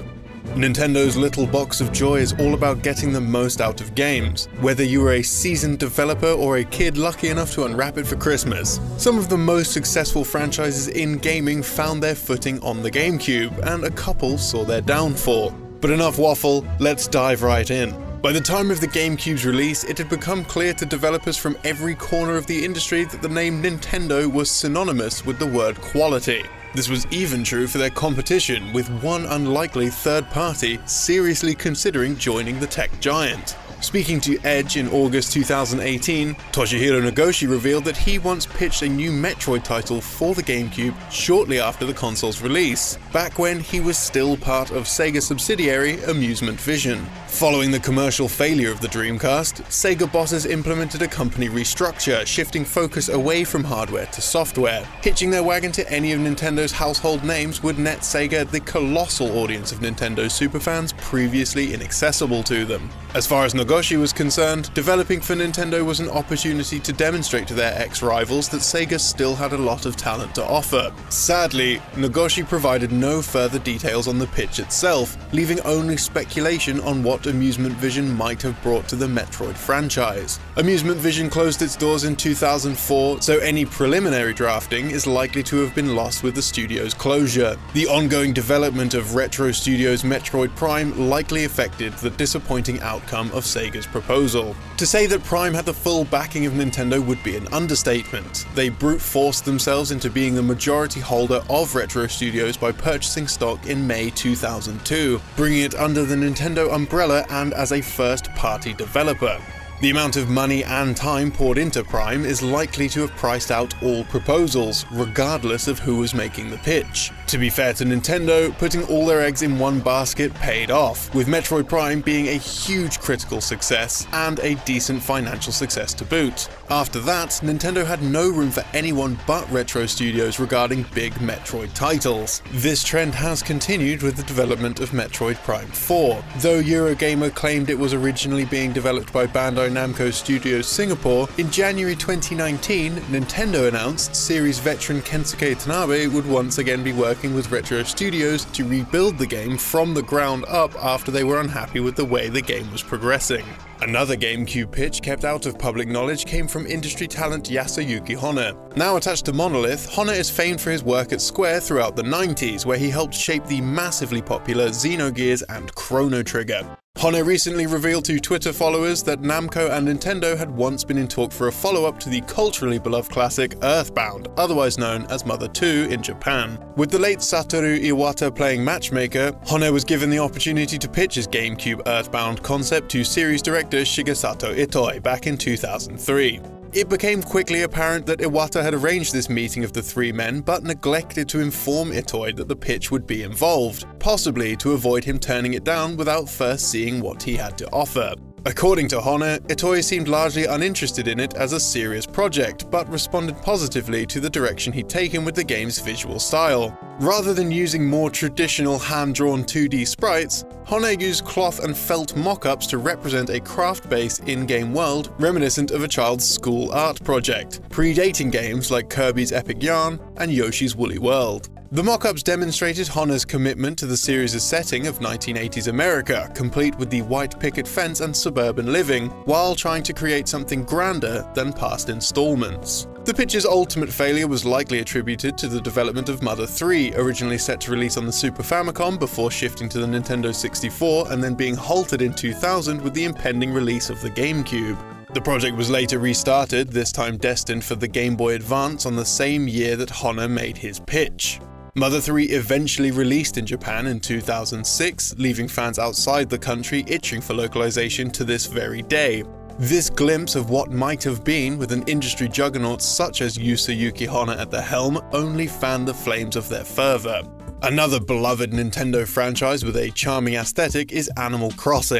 Nintendo's little box of joy is all about getting the most out of games, whether you are a seasoned developer or a kid lucky enough to unwrap it for Christmas. Some of the most successful franchises in gaming found their footing on the GameCube, and a couple saw their downfall. But enough waffle, let's dive right in. By the time of the GameCube's release, it had become clear to developers from every corner of the industry that the name Nintendo was synonymous with the word quality. This was even true for their competition, with one unlikely third party seriously considering joining the tech giant. Speaking to Edge in August two thousand eighteen, Toshihiro Nagoshi revealed that he once pitched a new Metroid title for the GameCube shortly after the console's release, back when he was still part of Sega subsidiary Amusement Vision. Following the commercial failure of the Dreamcast, Sega bosses implemented a company restructure, shifting focus away from hardware to software. Hitching their wagon to any of Nintendo's household names would net Sega the colossal audience of Nintendo superfans previously inaccessible to them. As far as Nagoshi was concerned, developing for Nintendo was an opportunity to demonstrate to their ex-rivals that Sega still had a lot of talent to offer. Sadly, Nagoshi provided no further details on the pitch itself, leaving only speculation on what Amusement Vision might have brought to the Metroid franchise. Amusement Vision closed its doors in two thousand four, so any preliminary drafting is likely to have been lost with the studio's closure. The ongoing development of Retro Studios' Metroid Prime likely affected the disappointing outcome of Sega's proposal. To say that Prime had the full backing of Nintendo would be an understatement. They brute forced themselves into being the majority holder of Retro Studios by purchasing stock in May two thousand two, bringing it under the Nintendo umbrella and as a first-party developer. The amount of money and time poured into Prime is likely to have priced out all proposals, regardless of who was making the pitch. To be fair to Nintendo, putting all their eggs in one basket paid off, with Metroid Prime being a huge critical success and a decent financial success to boot. After that, Nintendo had no room for anyone but Retro Studios regarding big Metroid titles. This trend has continued with the development of Metroid Prime four, though Eurogamer claimed it was originally being developed by Bandai Namco Studios Singapore. In January twenty nineteen, Nintendo announced series veteran Kensuke Tanabe would once again be working with Retro Studios to rebuild the game from the ground up after they were unhappy with the way the game was progressing. Another GameCube pitch kept out of public knowledge came from industry talent Yasuyuki Honda. Now attached to Monolith, Honda is famed for his work at Square throughout the nineties, where he helped shape the massively popular Xenogears and Chrono Trigger. Honda recently revealed to Twitter followers that Namco and Nintendo had once been in talk for a follow-up to the culturally beloved classic Earthbound, otherwise known as Mother two in Japan. With the late Satoru Iwata playing matchmaker, Honda was given the opportunity to pitch his GameCube Earthbound concept to series director Shigesato Itoi back in two thousand three. It became quickly apparent that Iwata had arranged this meeting of the three men but neglected to inform Itoi that the pitch would be involved, possibly to avoid him turning it down without first seeing what he had to offer. According to Honor, Itoi seemed largely uninterested in it as a serious project, but responded positively to the direction he'd taken with the game's visual style. Rather than using more traditional hand-drawn two D sprites, Honor used cloth and felt mock-ups to represent a craft-based in-game world reminiscent of a child's school art project, predating games like Kirby's Epic Yarn and Yoshi's Woolly World. The mock-ups demonstrated Honor's commitment to the series' setting of nineteen eighties America, complete with the white picket fence and suburban living, while trying to create something grander than past installments. The pitch's ultimate failure was likely attributed to the development of Mother three, originally set to release on the Super Famicom before shifting to the Nintendo sixty-four and then being halted in two thousand with the impending release of the GameCube. The project was later restarted, this time destined for the Game Boy Advance on the same year that Honor made his pitch. Mother three eventually released in Japan in two thousand six, leaving fans outside the country itching for localization to this very day. This glimpse of what might have been with an industry juggernaut such as Yasuyuki Honda at the helm only fanned the flames of their fervor. Another beloved Nintendo franchise with a charming aesthetic is Animal Crossing.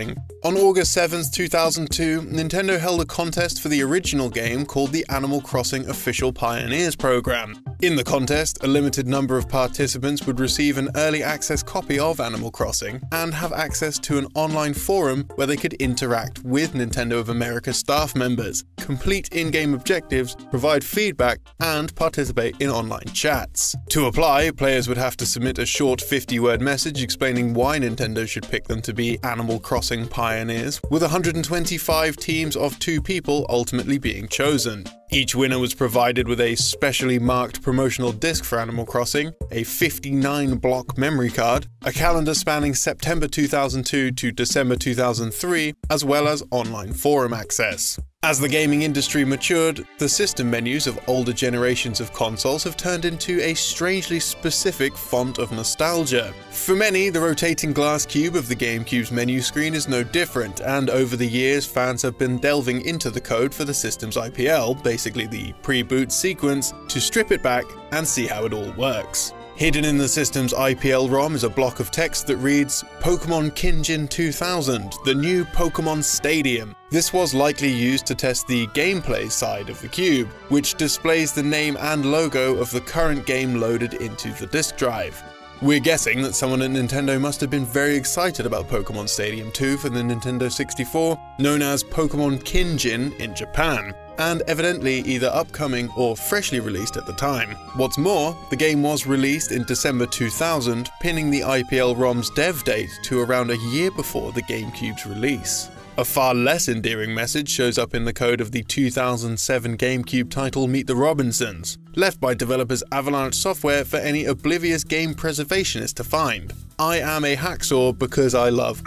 On August seventh, two thousand two, Nintendo held a contest for the original game called the Animal Crossing Official Pioneers Program. In the contest, a limited number of participants would receive an early access copy of Animal Crossing and have access to an online forum where they could interact with Nintendo of America staff members, complete in-game objectives, provide feedback, and participate in online chats. To apply, players would have to submit a short fifty-word message explaining why Nintendo should pick them to be Animal Crossing pioneers, with one hundred twenty-five teams of two people ultimately being chosen. Each winner was provided with a specially marked promotional disc for Animal Crossing, a fifty-nine block memory card, a calendar spanning September two thousand two to December two thousand three, as well as online forum access. As the gaming industry matured, the system menus of older generations of consoles have turned into a strangely specific font of nostalgia. For many, the rotating glass cube of the GameCube's menu screen is no different, and over the years fans have been delving into the code for the system's I P L, basically the pre-boot sequence, to strip it back and see how it all works. Hidden in the system's I P L ROM is a block of text that reads, Pokemon Kinjin two thousand, the new Pokemon Stadium. This was likely used to test the gameplay side of the cube, which displays the name and logo of the current game loaded into the disk drive. We're guessing that someone at Nintendo must have been very excited about Pokemon Stadium two for the Nintendo sixty-four, known as Pokemon Kinjin in Japan, and evidently either upcoming or freshly released at the time. What's more, the game was released in December two thousand, pinning the I P L ROM's dev date to around a year before the GameCube's release. A far less endearing message shows up in the code of the two thousand seven GameCube title Meet the Robinsons, left by developers Avalanche Software for any oblivious game preservationist to find. I am a hacksaw because I love...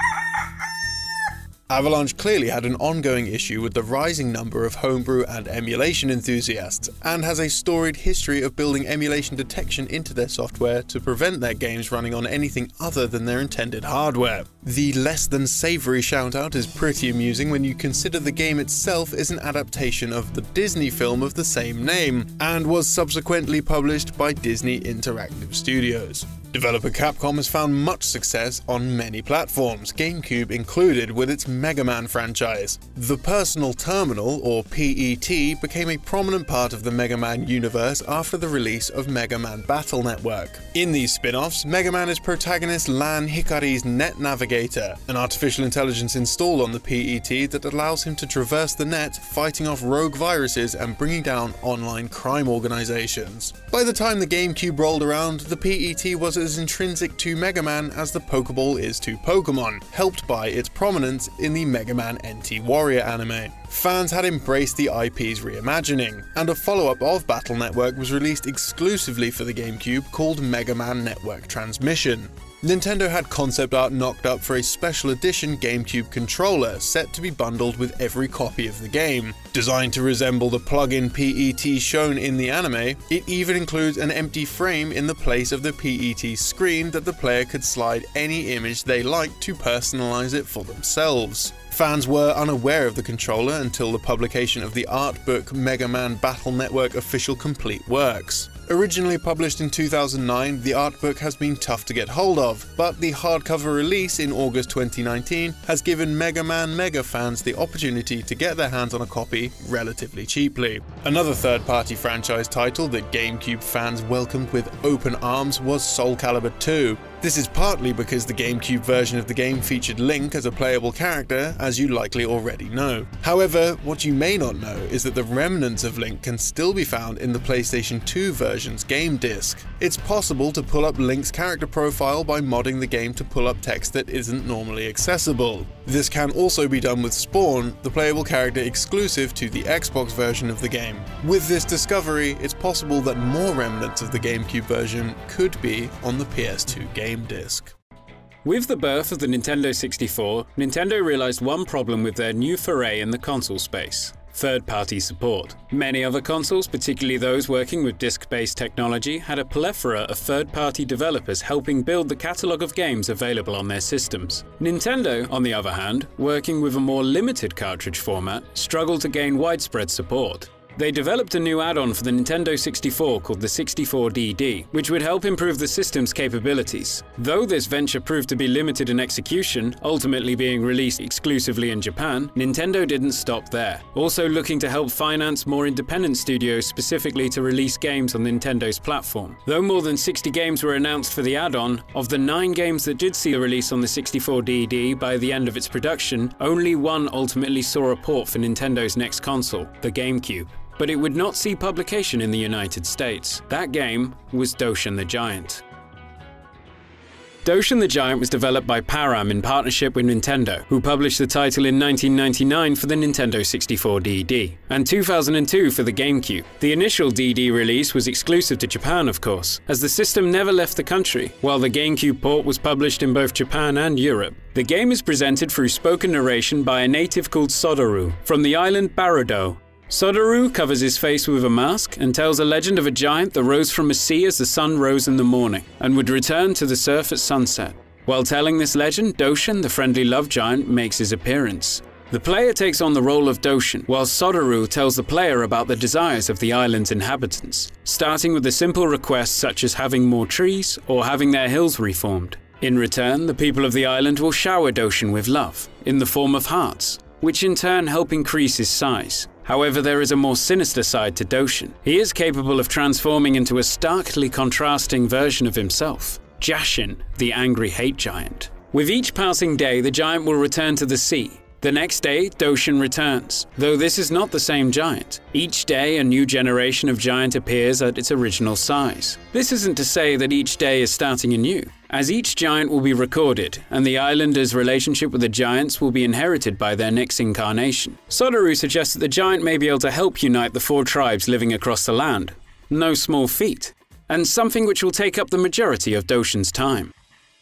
Avalanche clearly had an ongoing issue with the rising number of homebrew and emulation enthusiasts, and has a storied history of building emulation detection into their software to prevent their games running on anything other than their intended hardware. The less than savoury shout-out is pretty amusing when you consider the game itself is an adaptation of the Disney film of the same name, and was subsequently published by Disney Interactive Studios. Developer Capcom has found much success on many platforms, GameCube included, with its Mega Man franchise. The Personal Terminal, or P E T, became a prominent part of the Mega Man universe after the release of Mega Man Battle Network. In these spin-offs, Mega Man is protagonist Lan Hikari's Net Navigator, an artificial intelligence installed on the P E T that allows him to traverse the net, fighting off rogue viruses and bringing down online crime organizations. By the time the GameCube rolled around, the P E T was as intrinsic to Mega Man as the Pokeball is to Pokemon, helped by its prominence in the Mega Man N T Warrior anime. Fans had embraced the I P's reimagining, and a follow-up of Battle Network was released exclusively for the GameCube called Mega Man Network Transmission. Nintendo had concept art knocked up for a special edition GameCube controller set to be bundled with every copy of the game. Designed to resemble the plug-in P E T shown in the anime, it even includes an empty frame in the place of the P E T screen that the player could slide any image they liked to personalize it for themselves. Fans were unaware of the controller until the publication of the art book Mega Man Battle Network Official Complete Works. Originally published in two thousand nine, the art book has been tough to get hold of, but the hardcover release in August twenty nineteen has given Mega Man Mega fans the opportunity to get their hands on a copy relatively cheaply. Another third-party franchise title that GameCube fans welcomed with open arms was Soul Calibur two. This is partly because the GameCube version of the game featured Link as a playable character, as you likely already know. However, what you may not know is that the remnants of Link can still be found in the PlayStation two version's game disc. It's possible to pull up Link's character profile by modding the game to pull up text that isn't normally accessible. This can also be done with Spawn, the playable character exclusive to the Xbox version of the game. With this discovery, it's possible that more remnants of the GameCube version could be on the P S two game disc. With the birth of the Nintendo sixty-four, Nintendo realized one problem with their new foray in the console space: third-party support. Many other consoles, particularly those working with disc-based technology, had a plethora of third-party developers helping build the catalogue of games available on their systems. Nintendo, on the other hand, working with a more limited cartridge format, struggled to gain widespread support. They developed a new add-on for the Nintendo sixty-four called the sixty-four D D, which would help improve the system's capabilities. Though this venture proved to be limited in execution, ultimately being released exclusively in Japan, Nintendo didn't stop there, also looking to help finance more independent studios specifically to release games on Nintendo's platform. Though more than sixty games were announced for the add-on, of the nine games that did see a release on the sixty-four D D by the end of its production, only one ultimately saw a port for Nintendo's next console, the GameCube. But it would not see publication in the United States. That game was Doshin the Giant. Doshin the Giant was developed by Param in partnership with Nintendo, who published the title in nineteen ninety-nine for the Nintendo sixty-four D D, and two thousand two for the GameCube. The initial D D release was exclusive to Japan, of course, as the system never left the country, while the GameCube port was published in both Japan and Europe. The game is presented through spoken narration by a native called Sodaru, from the island Barudo. Sodaru covers his face with a mask and tells a legend of a giant that rose from a sea as the sun rose in the morning, and would return to the surf at sunset. While telling this legend, Doshin, the friendly love giant, makes his appearance. The player takes on the role of Doshin, while Sodaru tells the player about the desires of the island's inhabitants, starting with a simple request such as having more trees or having their hills reformed. In return, the people of the island will shower Doshin with love, in the form of hearts, which in turn help increase his size. However, there is a more sinister side to Doshin. He is capable of transforming into a starkly contrasting version of himself, Jashin, the angry hate giant. With each passing day, the giant will return to the sea. The next day, Doshin returns, though this is not the same giant. Each day, a new generation of giant appears at its original size. This isn't to say that each day is starting anew, as each giant will be recorded, and the islanders' relationship with the giants will be inherited by their next incarnation. Sodaru suggests that the giant may be able to help unite the four tribes living across the land. No small feat, and something which will take up the majority of Doshin's time.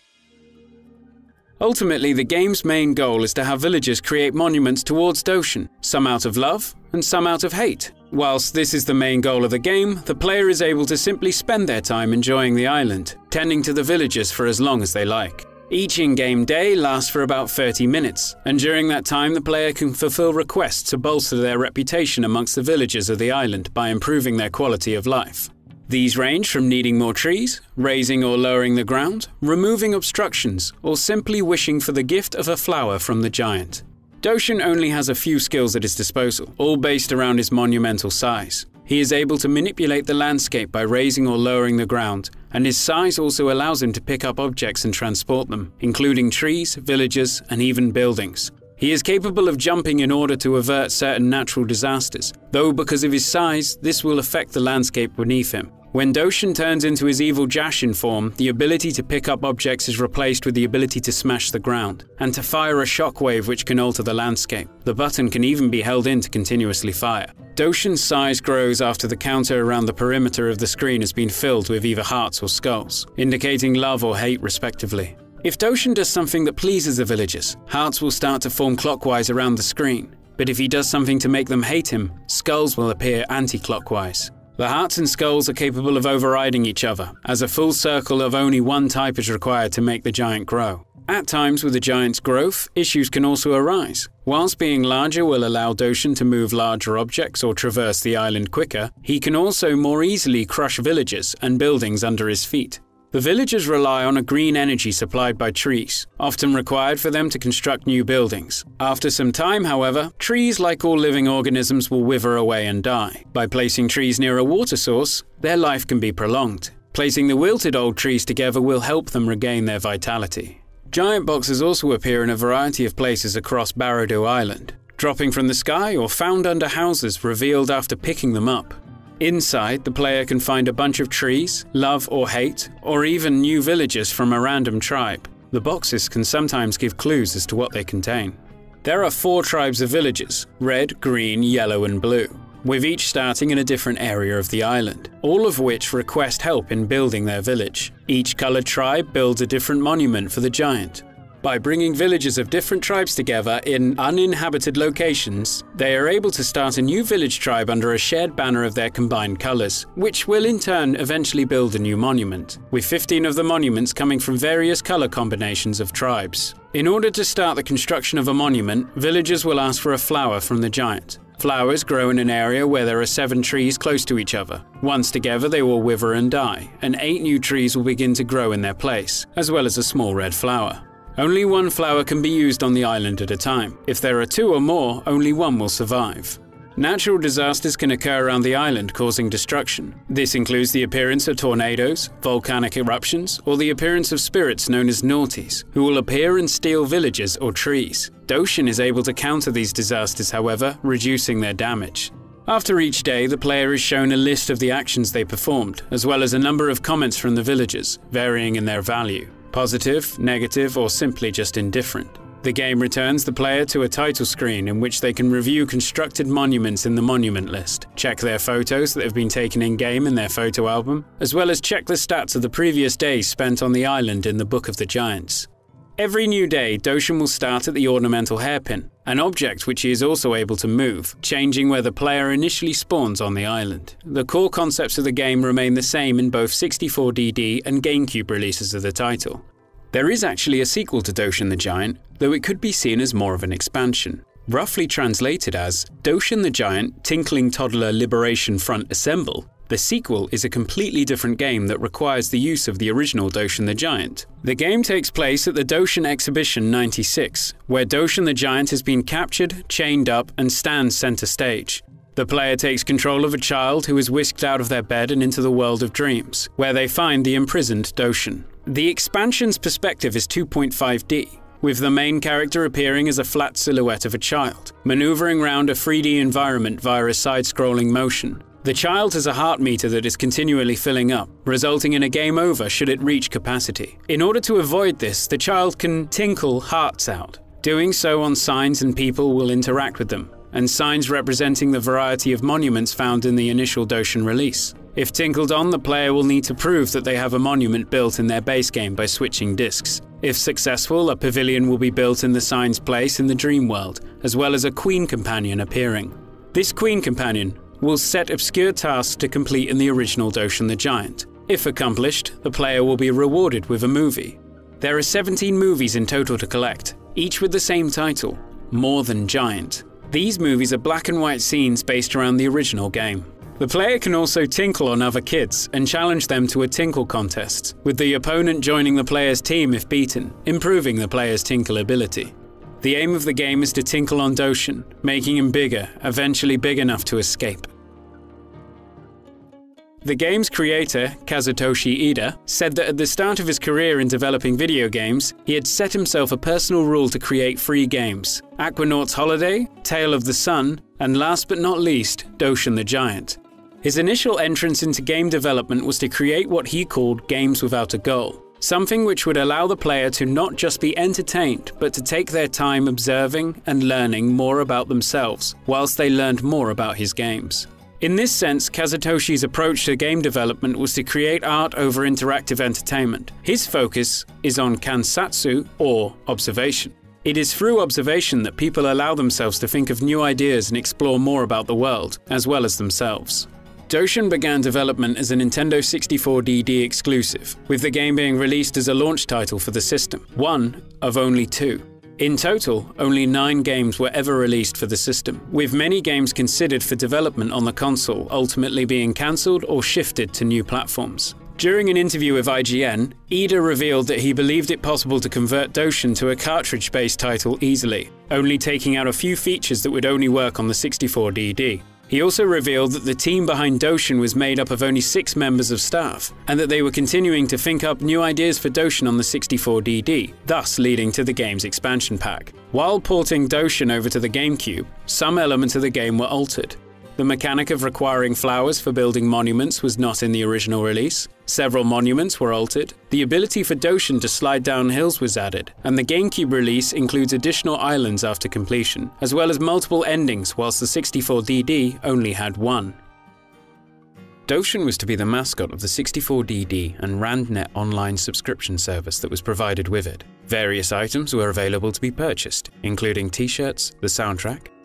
Ultimately, the game's main goal is to have villagers create monuments towards Doshin, some out of love and some out of hate. Whilst this is the main goal of the game, the player is able to simply spend their time enjoying the island, tending to the villagers for as long as they like. Each in-game day lasts for about thirty minutes, and during that time the player can fulfill requests to bolster their reputation amongst the villagers of the island by improving their quality of life. These range from needing more trees, raising or lowering the ground, removing obstructions, or simply wishing for the gift of a flower from the giant. Doshin only has a few skills at his disposal, all based around his monumental size. He is able to manipulate the landscape by raising or lowering the ground, and his size also allows him to pick up objects and transport them, including trees, villages, and even buildings. He is capable of jumping in order to avert certain natural disasters, though because of his size, this will affect the landscape beneath him. When Doshin turns into his evil Jashin form, the ability to pick up objects is replaced with the ability to smash the ground, and to fire a shockwave which can alter the landscape. The button can even be held in to continuously fire. Doshin's size grows after the counter around the perimeter of the screen has been filled with either hearts or skulls, indicating love or hate respectively. If Doshin does something that pleases the villagers, hearts will start to form clockwise around the screen, but if he does something to make them hate him, skulls will appear anti-clockwise. The hearts and skulls are capable of overriding each other, as a full circle of only one type is required to make the giant grow. At times with the giant's growth, issues can also arise. Whilst being larger will allow Doshin to move larger objects or traverse the island quicker, he can also more easily crush villagers and buildings under his feet. The villagers rely on a green energy supplied by trees, often required for them to construct new buildings. After some time, however, trees, like all living organisms, will wither away and die. By placing trees near a water source, their life can be prolonged. Placing the wilted old trees together will help them regain their vitality. Giant boxes also appear in a variety of places across Barudo Island, dropping from the sky or found under houses revealed after picking them up. Inside, the player can find a bunch of trees, love or hate, or even new villagers from a random tribe. The boxes can sometimes give clues as to what they contain. There are four tribes of villagers: red, green, yellow, and blue, with each starting in a different area of the island, all of which request help in building their village. Each colored tribe builds a different monument for the giant. By bringing villagers of different tribes together in uninhabited locations, they are able to start a new village tribe under a shared banner of their combined colors, which will in turn eventually build a new monument, with fifteen of the monuments coming from various color combinations of tribes. In order to start the construction of a monument, villagers will ask for a flower from the giant. Flowers grow in an area where there are seven trees close to each other. Once together, they will wither and die, and eight new trees will begin to grow in their place, as well as a small red flower. Only one flower can be used on the island at a time. If there are two or more, only one will survive. Natural disasters can occur around the island, causing destruction. This includes the appearance of tornadoes, volcanic eruptions, or the appearance of spirits known as Naughties, who will appear and steal villages or trees. Doshin is able to counter these disasters, however, reducing their damage. After each day, the player is shown a list of the actions they performed, as well as a number of comments from the villagers, varying in their value: positive, negative, or simply just indifferent. The game returns the player to a title screen in which they can review constructed monuments in the monument list, check their photos that have been taken in-game in their photo album, as well as check the stats of the previous days spent on the island in the Book of the Giants. Every new day, Doshin will start at the ornamental hairpin, an object which he is also able to move, changing where the player initially spawns on the island. The core concepts of the game remain the same in both sixty-four D D and GameCube releases of the title. There is actually a sequel to Doshin the Giant, though it could be seen as more of an expansion. Roughly translated as Doshin the Giant Tinkling Toddler Liberation Front Assemble, the sequel is a completely different game that requires the use of the original Doshin the Giant. The game takes place at the Doshin Exhibition ninety-six, where Doshin the Giant has been captured, chained up, and stands center stage. The player takes control of a child who is whisked out of their bed and into the world of dreams, where they find the imprisoned Doshin. The expansion's perspective is two point five D, with the main character appearing as a flat silhouette of a child, maneuvering around a three D environment via a side-scrolling motion. The child has a heart meter that is continually filling up, resulting in a game over should it reach capacity. In order to avoid this, the child can tinkle hearts out. Doing so on signs and people will interact with them, and signs representing the variety of monuments found in the initial Doshin release. If tinkled on, the player will need to prove that they have a monument built in their base game by switching discs. If successful, a pavilion will be built in the sign's place in the dream world, as well as a Queen Companion appearing. This Queen Companion will set obscure tasks to complete in the original Doshin the Giant. If accomplished, the player will be rewarded with a movie. There are seventeen movies in total to collect, each with the same title, More Than Giant. These movies are black and white scenes based around the original game. The player can also tinkle on other kids and challenge them to a tinkle contest, with the opponent joining the player's team if beaten, improving the player's tinkle ability. The aim of the game is to tinkle on Doshin, making him bigger, eventually big enough to escape. The game's creator, Kazutoshi Ida, said that at the start of his career in developing video games, he had set himself a personal rule to create three games: Aquanaut's Holiday, Tale of the Sun, and last but not least, Doshin the Giant. His initial entrance into game development was to create what he called games without a goal, something which would allow the player to not just be entertained, but to take their time observing and learning more about themselves, whilst they learned more about his games. In this sense, Kazutoshi's approach to game development was to create art over interactive entertainment. His focus is on kansatsu, or observation. It is through observation that people allow themselves to think of new ideas and explore more about the world, as well as themselves. Doshin began development as a Nintendo sixty-four D D exclusive, with the game being released as a launch title for the system, one of only two. In total, only nine games were ever released for the system, with many games considered for development on the console ultimately being cancelled or shifted to new platforms. During an interview with I G N, Ida revealed that he believed it possible to convert Doshin to a cartridge-based title easily, only taking out a few features that would only work on the sixty-four D D. He also revealed that the team behind Doshin was made up of only six members of staff, and that they were continuing to think up new ideas for Doshin on the sixty-four D D, thus leading to the game's expansion pack. While porting Doshin over to the GameCube, some elements of the game were altered. The mechanic of requiring flowers for building monuments was not in the original release. Several monuments were altered. The ability for Doshin to slide down hills was added, and the GameCube release includes additional islands after completion, as well as multiple endings, whilst the sixty-four D D only had one. Doshin was to be the mascot of the sixty-four D D and RandNet online subscription service that was provided with it. Various items were available to be purchased, including t-shirts, the soundtrack,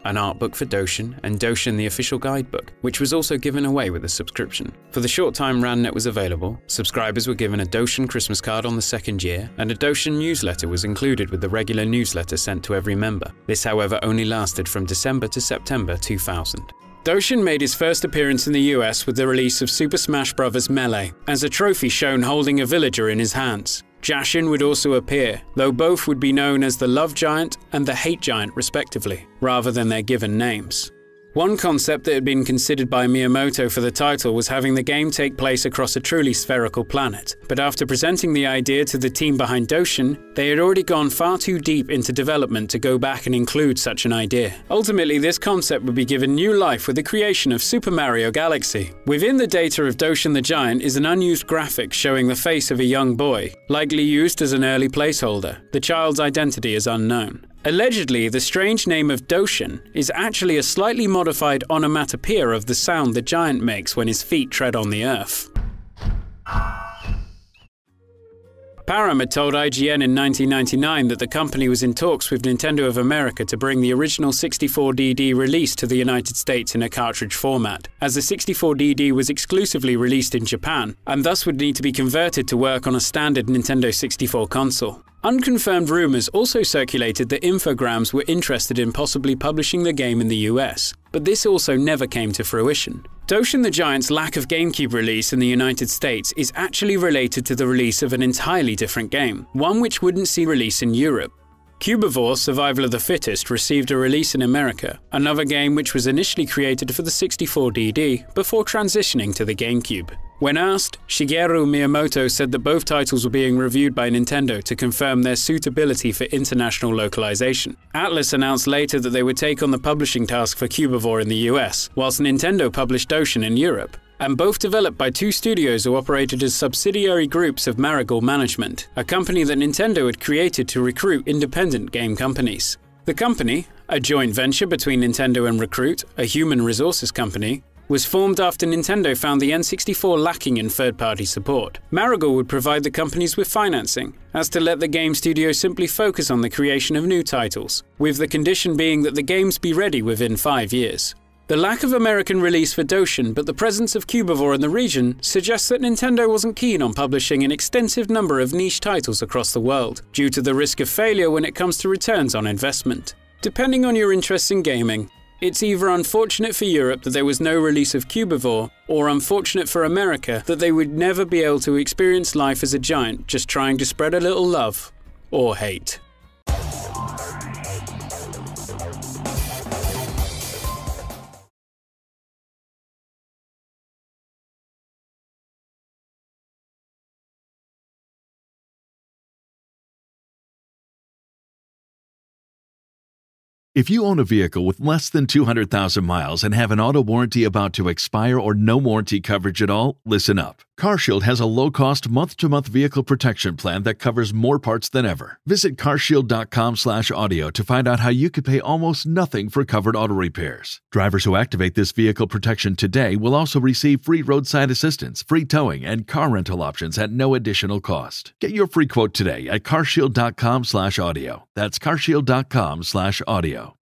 an art book for Doshin, and Doshin the official guidebook, which was also given away with a subscription. For the short time RANnet was available, subscribers were given a Doshin Christmas card on the second year, and a Doshin newsletter was included with the regular newsletter sent to every member. This, however, only lasted from December to September two thousand. Doshin made his first appearance in the U S with the release of Super Smash Bros. Melee, as a trophy shown holding a villager in his hands. Jashin would also appear, though both would be known as the Love Giant and the Hate Giant respectively, rather than their given names. One concept that had been considered by Miyamoto for the title was having the game take place across a truly spherical planet, but after presenting the idea to the team behind Doshin, they had already gone far too deep into development to go back and include such an idea. Ultimately, this concept would be given new life with the creation of Super Mario Galaxy. Within the data of Doshin the Giant is an unused graphic showing the face of a young boy, likely used as an early placeholder. The child's identity is unknown. Allegedly, the strange name of Doshin is actually a slightly modified onomatopoeia of the sound the giant makes when his feet tread on the earth. Parham had told I G N in nineteen ninety-nine that the company was in talks with Nintendo of America to bring the original sixty-four D D release to the United States in a cartridge format, as the sixty-four D D was exclusively released in Japan, and thus would need to be converted to work on a standard Nintendo sixty-four console. Unconfirmed rumors also circulated that Infogrames were interested in possibly publishing the game in the U S, but this also never came to fruition. Doshin the Giant's lack of GameCube release in the United States is actually related to the release of an entirely different game, one which wouldn't see release in Europe. Cubivore: Survival of the Fittest received a release in America, another game which was initially created for the sixty-four D D before transitioning to the GameCube. When asked, Shigeru Miyamoto said that both titles were being reviewed by Nintendo to confirm their suitability for international localization. Atlus announced later that they would take on the publishing task for Cubivore in the U S, whilst Nintendo published Doshin in Europe, and both developed by two studios who operated as subsidiary groups of Marigold Management, a company that Nintendo had created to recruit independent game companies. The company, a joint venture between Nintendo and Recruit, a human resources company, was formed after Nintendo found the N sixty-four lacking in third-party support. Marigold would provide the companies with financing, as to let the game studio simply focus on the creation of new titles, with the condition being that the games be ready within five years. The lack of American release for Doshin, but the presence of Cubivore in the region, suggests that Nintendo wasn't keen on publishing an extensive number of niche titles across the world, due to the risk of failure when it comes to returns on investment. Depending on your interests in gaming, it's either unfortunate for Europe that there was no release of Cubivore, or unfortunate for America that they would never be able to experience life as a giant just trying to spread a little love or hate. If you own a vehicle with less than two hundred thousand miles and have an auto warranty about to expire or no warranty coverage at all, listen up. CarShield has a low-cost month-to-month vehicle protection plan that covers more parts than ever. Visit carshield.com slash audio to find out how you could pay almost nothing for covered auto repairs. Drivers who activate this vehicle protection today will also receive free roadside assistance, free towing, and car rental options at no additional cost. Get your free quote today at carshield.com slash audio. That's carshield.com slash audio.